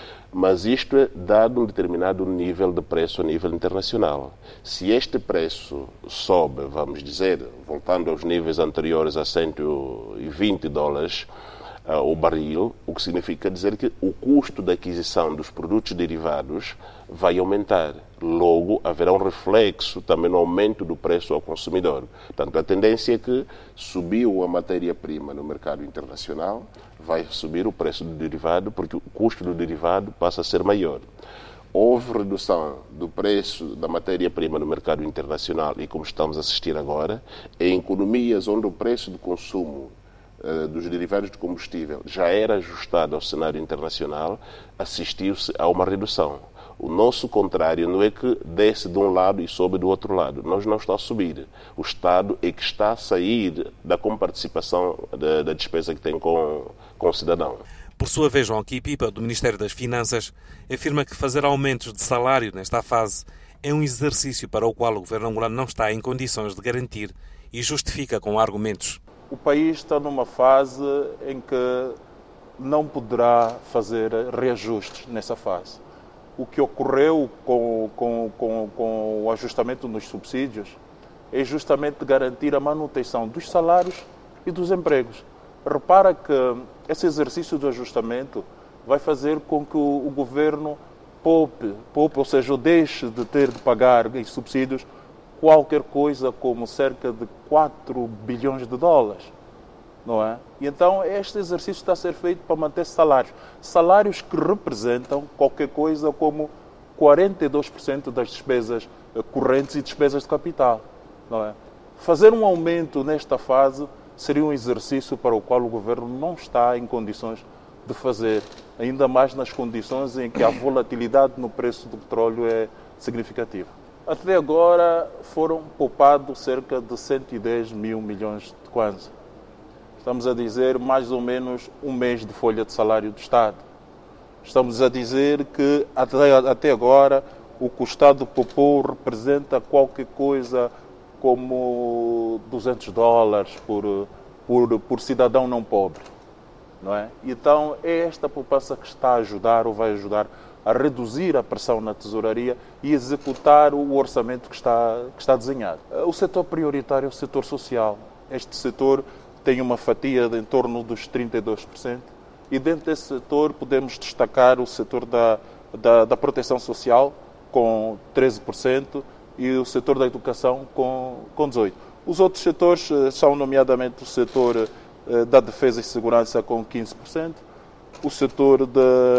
Mas isto é dado um determinado nível de preço a nível internacional. Se este preço sobe, vamos dizer, voltando aos níveis anteriores a cento e vinte dólares uh, o barril, o que significa dizer que o custo da aquisição dos produtos derivados vai aumentar. Logo, haverá um reflexo também no aumento do preço ao consumidor. Portanto, a tendência é que subiu a matéria-prima no mercado internacional, vai subir o preço do derivado, porque o custo do derivado passa a ser maior. Houve redução do preço da matéria-prima no mercado internacional e, como estamos a assistir agora, em economias onde o preço de consumo uh, dos derivados de combustível já era ajustado ao cenário internacional, assistiu-se a uma redução. O nosso contrário não é que desce de um lado e sobe do outro lado. Nós não estamos a subir. O Estado é que está a sair da comparticipação da, da despesa que tem com, com o cidadão. Por sua vez, João Quipipa, do Ministério das Finanças, afirma que fazer aumentos de salário nesta fase é um exercício para o qual o governo angolano não está em condições de garantir e justifica com argumentos. O país está numa fase em que não poderá fazer reajustes nessa fase. O que ocorreu com, com, com, com o ajustamento nos subsídios é justamente garantir a manutenção dos salários e dos empregos. Repara que esse exercício de ajustamento vai fazer com que o, o governo poupe, poupe, ou seja, deixe de ter de pagar em subsídios qualquer coisa como cerca de quatro bilhões de dólares. Não é? E então este exercício está a ser feito para manter salários. Salários que representam qualquer coisa como quarenta e dois por cento das despesas correntes e despesas de capital. Não é? Fazer um aumento nesta fase seria um exercício para o qual o governo não está em condições de fazer, ainda mais nas condições em que a volatilidade no preço do petróleo é significativa. Até agora foram poupados cerca de cento e dez mil milhões de kwanza. Estamos a dizer mais ou menos um mês de folha de salário do Estado. Estamos a dizer que até, até agora o que o Estado poupou representa qualquer coisa como duzentos dólares por, por, por cidadão não pobre. Não é? Então é esta poupança que está a ajudar ou vai ajudar a reduzir a pressão na tesouraria e executar o orçamento que está, que está desenhado. O setor prioritário é o setor social. Este setor tem uma fatia de em torno dos trinta e dois por cento e dentro desse setor podemos destacar o setor da, da, da proteção social com treze por cento e o setor da educação com, com dezoito por cento. Os outros setores são nomeadamente o setor da defesa e segurança com quinze por cento, o setor, de,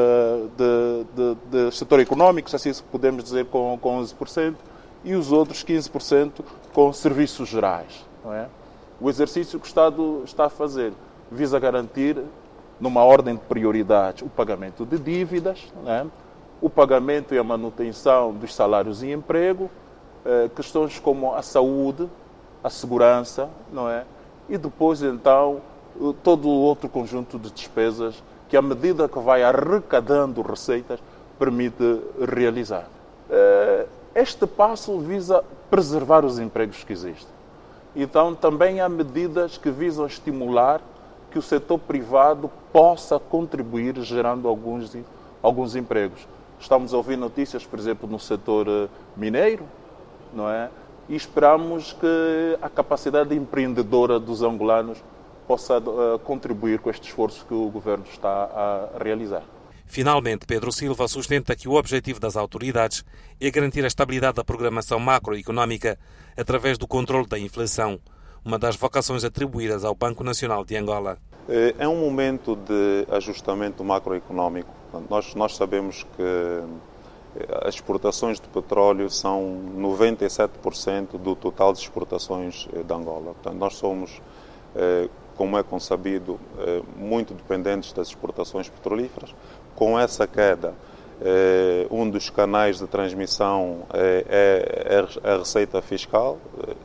de, de, de, setor económico, assim podemos dizer, com, com onze por cento e os outros quinze por cento com serviços gerais. Não é? O exercício que o Estado está a fazer visa garantir, numa ordem de prioridades, o pagamento de dívidas, né? O pagamento e a manutenção dos salários e emprego, eh, questões como a saúde, a segurança, não é? E depois, então, todo o outro conjunto de despesas que, à medida que vai arrecadando receitas, permite realizar. Eh, este passo visa preservar os empregos que existem. Então, também há medidas que visam estimular que o setor privado possa contribuir gerando alguns, alguns empregos. Estamos a ouvir notícias, por exemplo, no setor mineiro, não é? E esperamos que a capacidade empreendedora dos angolanos possa uh, contribuir com este esforço que o governo está a realizar. Finalmente, Pedro Silva sustenta que o objetivo das autoridades é garantir a estabilidade da programação macroeconómica através do controle da inflação, uma das vocações atribuídas ao Banco Nacional de Angola. É um momento de ajustamento macroeconómico. Nós, nós sabemos que as exportações de petróleo são noventa e sete por cento do total de exportações de Angola. Portanto, nós somos, como é consabido, muito dependentes das exportações petrolíferas. Com essa queda, um dos canais de transmissão é a receita fiscal.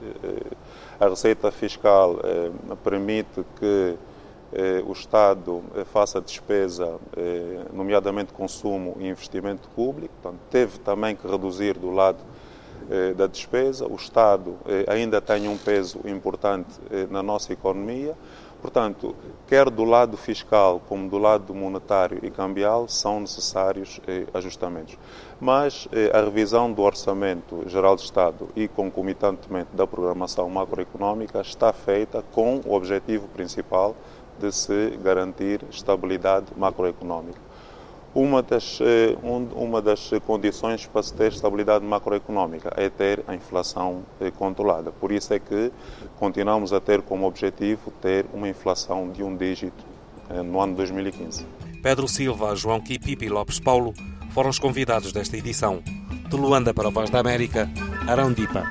A receita fiscal permite que o Estado faça despesa, nomeadamente consumo e investimento público. Portanto, teve também que reduzir do lado da despesa. O Estado ainda tem um peso importante na nossa economia. Portanto, quer do lado fiscal como do lado monetário e cambial, são necessários eh, ajustamentos. Mas eh, a revisão do Orçamento Geral do Estado e concomitantemente da programação macroeconómica está feita com o objetivo principal de se garantir estabilidade macroeconómica. Uma das, uma das condições para se ter estabilidade macroeconómica é ter a inflação controlada. Por isso é que continuamos a ter como objetivo ter uma inflação de um dígito no ano de dois mil e quinze. Pedro Silva, João Kipipi e Lopes Paulo foram os convidados desta edição. De Luanda para a Voz da América, Arão Dipa.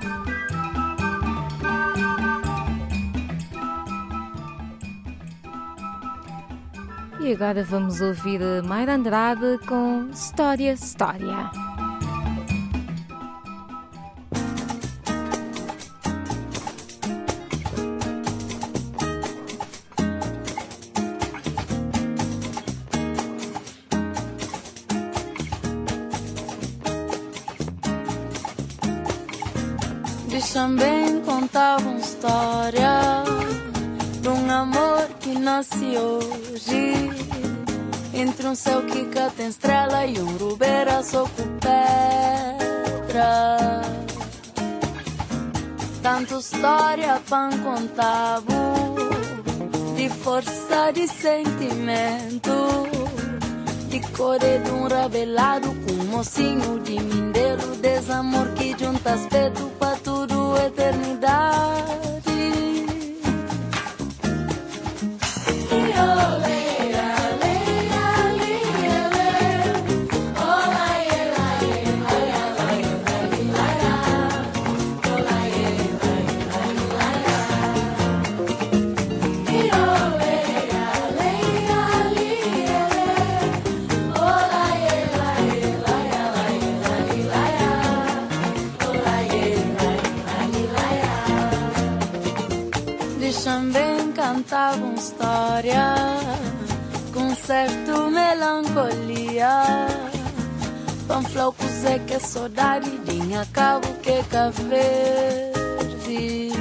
E agora vamos ouvir Mayra Andrade com História, História. Deixa-me bem contar uma história de um amor que nasce hoje, entre um céu que cá tem estrela e um rubeira só com pedra. Tanto história para contar, de força de sentimento, de cor de um rabelado com um mocinho de mindeiro, desamor que junta aspecto para tudo eternidade. Também cantava uma história com certo melancolia, panflaucos é que saudade dinha cabo que caverde.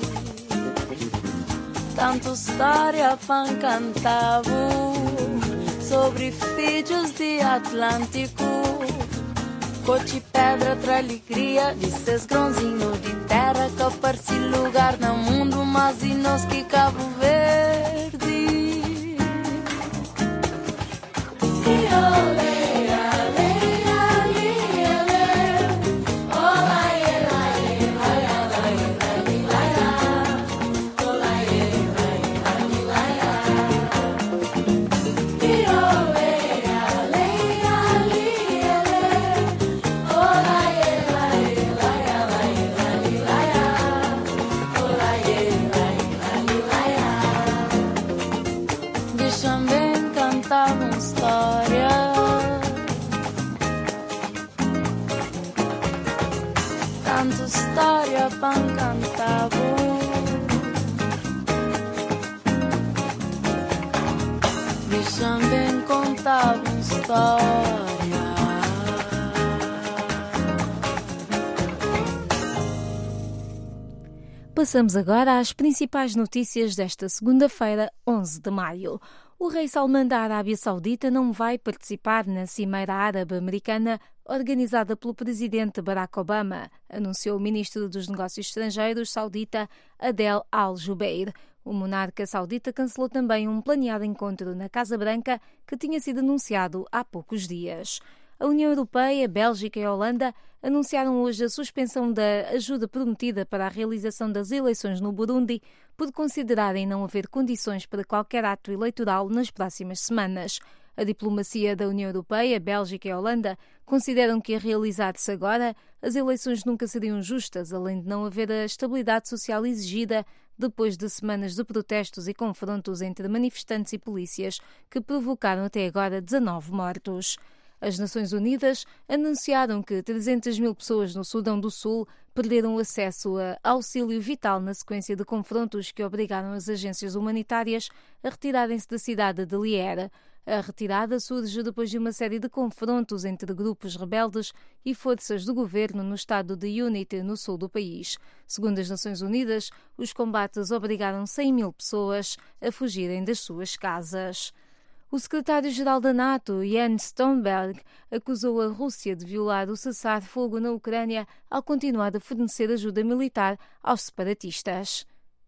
Tanto história pan cantava sobre filhos de Atlântico, coche pedra tra alegria de seus grãozinhos de terra que aparece lugar no mundo, mas e nós que Cabo Verde. História para cantar, deixa-me bem contar uma história. Passamos agora às principais notícias desta segunda-feira, onze de maio. O rei Salman da Arábia Saudita não vai participar na Cimeira Árabe Americana organizada pelo presidente Barack Obama, anunciou o ministro dos Negócios Estrangeiros saudita Adel Al-Jubeir. O monarca saudita cancelou também um planeado encontro na Casa Branca que tinha sido anunciado há poucos dias. A União Europeia, Bélgica e Holanda anunciaram hoje a suspensão da ajuda prometida para a realização das eleições no Burundi por considerarem não haver condições para qualquer ato eleitoral nas próximas semanas. A diplomacia da União Europeia, Bélgica e Holanda consideram que a realizar-se agora, as eleições nunca seriam justas, além de não haver a estabilidade social exigida depois de semanas de protestos e confrontos entre manifestantes e polícias que provocaram até agora dezanove mortos. As Nações Unidas anunciaram que trezentas mil pessoas no Sudão do Sul perderam acesso a auxílio vital na sequência de confrontos que obrigaram as agências humanitárias a retirarem-se da cidade de Lier. A retirada surge depois de uma série de confrontos entre grupos rebeldes e forças do governo no estado de Unity, no sul do país. Segundo as Nações Unidas, os combates obrigaram cem mil pessoas a fugirem das suas casas. O secretário-geral da NATO, Jens Stoltenberg, acusou a Rússia de violar o cessar-fogo na Ucrânia ao continuar a fornecer ajuda militar aos separatistas.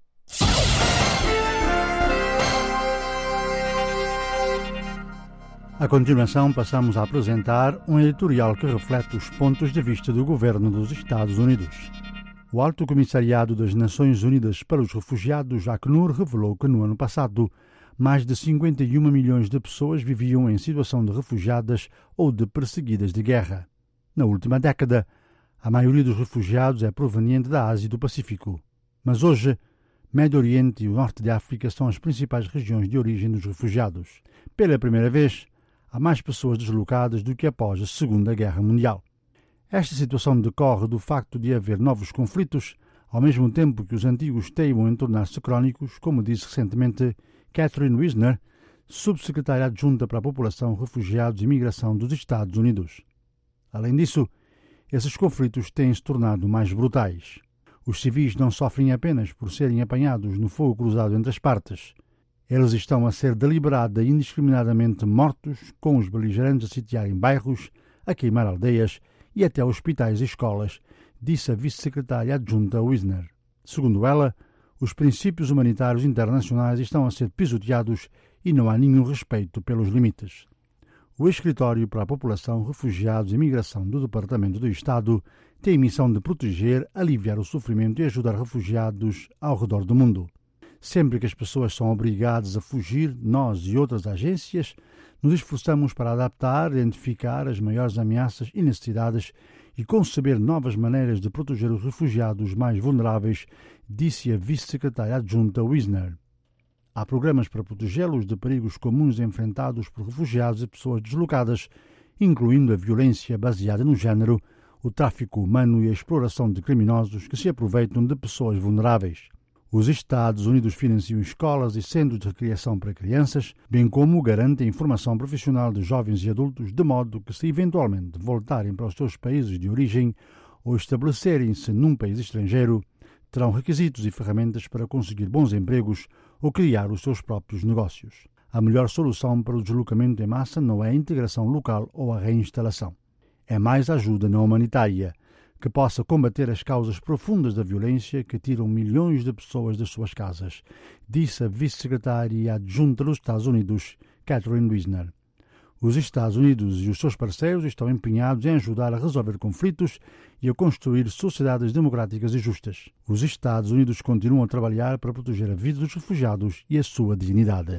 A continuação, passamos a apresentar um editorial que reflete os pontos de vista do governo dos Estados Unidos. O Alto Comissariado das Nações Unidas para os Refugiados, Acnur, revelou que no ano passado mais de cinquenta e um milhões de pessoas viviam em situação de refugiadas ou de perseguidas de guerra. Na última década, a maioria dos refugiados é proveniente da Ásia e do Pacífico. Mas hoje, Médio Oriente e o Norte de África são as principais regiões de origem dos refugiados. Pela primeira vez, há mais pessoas deslocadas do que após a Segunda Guerra Mundial. Esta situação decorre do facto de haver novos conflitos, ao mesmo tempo que os antigos teimam em tornar-se crónicos, como disse recentemente Catherine Wisner, subsecretária adjunta para a População, Refugiados e Migração dos Estados Unidos. Além disso, esses conflitos têm se tornado mais brutais. Os civis não sofrem apenas por serem apanhados no fogo cruzado entre as partes. Eles estão a ser deliberada e indiscriminadamente mortos, com os beligerantes a sitiarem bairros, a queimar aldeias e até hospitais e escolas, disse a vice-secretária adjunta Wisner. Segundo ela, os princípios humanitários internacionais estão a ser pisoteados e não há nenhum respeito pelos limites. O Escritório para a População, Refugiados e Migração do Departamento do Estado tem a missão de proteger, aliviar o sofrimento e ajudar refugiados ao redor do mundo. Sempre que as pessoas são obrigadas a fugir, nós e outras agências nos esforçamos para adaptar, identificar as maiores ameaças e necessidades e conceber novas maneiras de proteger os refugiados mais vulneráveis, disse a vice-secretária adjunta Wisner. Há programas para protegê-los de perigos comuns enfrentados por refugiados e pessoas deslocadas, incluindo a violência baseada no género, o tráfico humano e a exploração de criminosos que se aproveitam de pessoas vulneráveis. Os Estados Unidos financiam escolas e centros de recreação para crianças, bem como garantem formação profissional de jovens e adultos, de modo que, se eventualmente voltarem para os seus países de origem ou estabelecerem-se num país estrangeiro, terão requisitos e ferramentas para conseguir bons empregos ou criar os seus próprios negócios. A melhor solução para o deslocamento em massa não é a integração local ou a reinstalação. É mais ajuda não humanitária, que possa combater as causas profundas da violência que tiram milhões de pessoas das suas casas, disse a vice-secretária adjunta dos Estados Unidos, Catherine Wisner. Os Estados Unidos e os seus parceiros estão empenhados em ajudar a resolver conflitos e a construir sociedades democráticas e justas. Os Estados Unidos continuam a trabalhar para proteger a vida dos refugiados e a sua dignidade.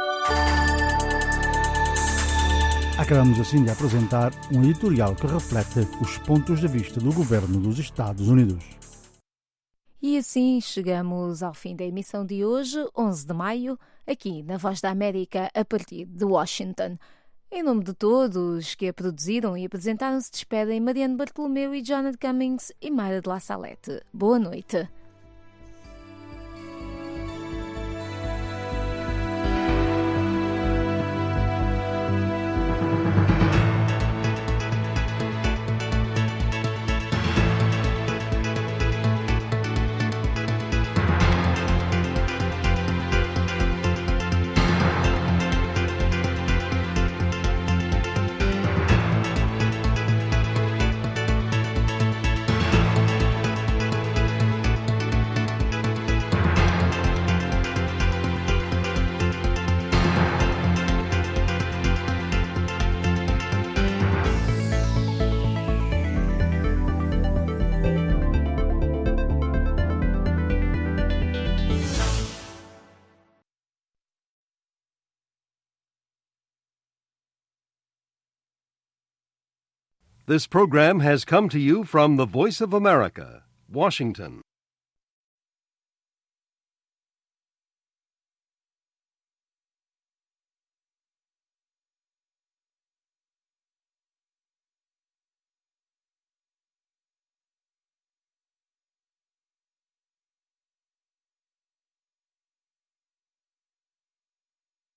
Acabamos assim de apresentar um editorial que reflete os pontos de vista do governo dos Estados Unidos. E assim chegamos ao fim da emissão de hoje, onze de maio, aqui na Voz da América, a partir de Washington. Em nome de todos que a produziram e apresentaram, se despedem Mariano Bartolomeu e Jonathan Cummings e Mayra de La Salete. Boa noite. This program has come to you from the Voice of America, Washington.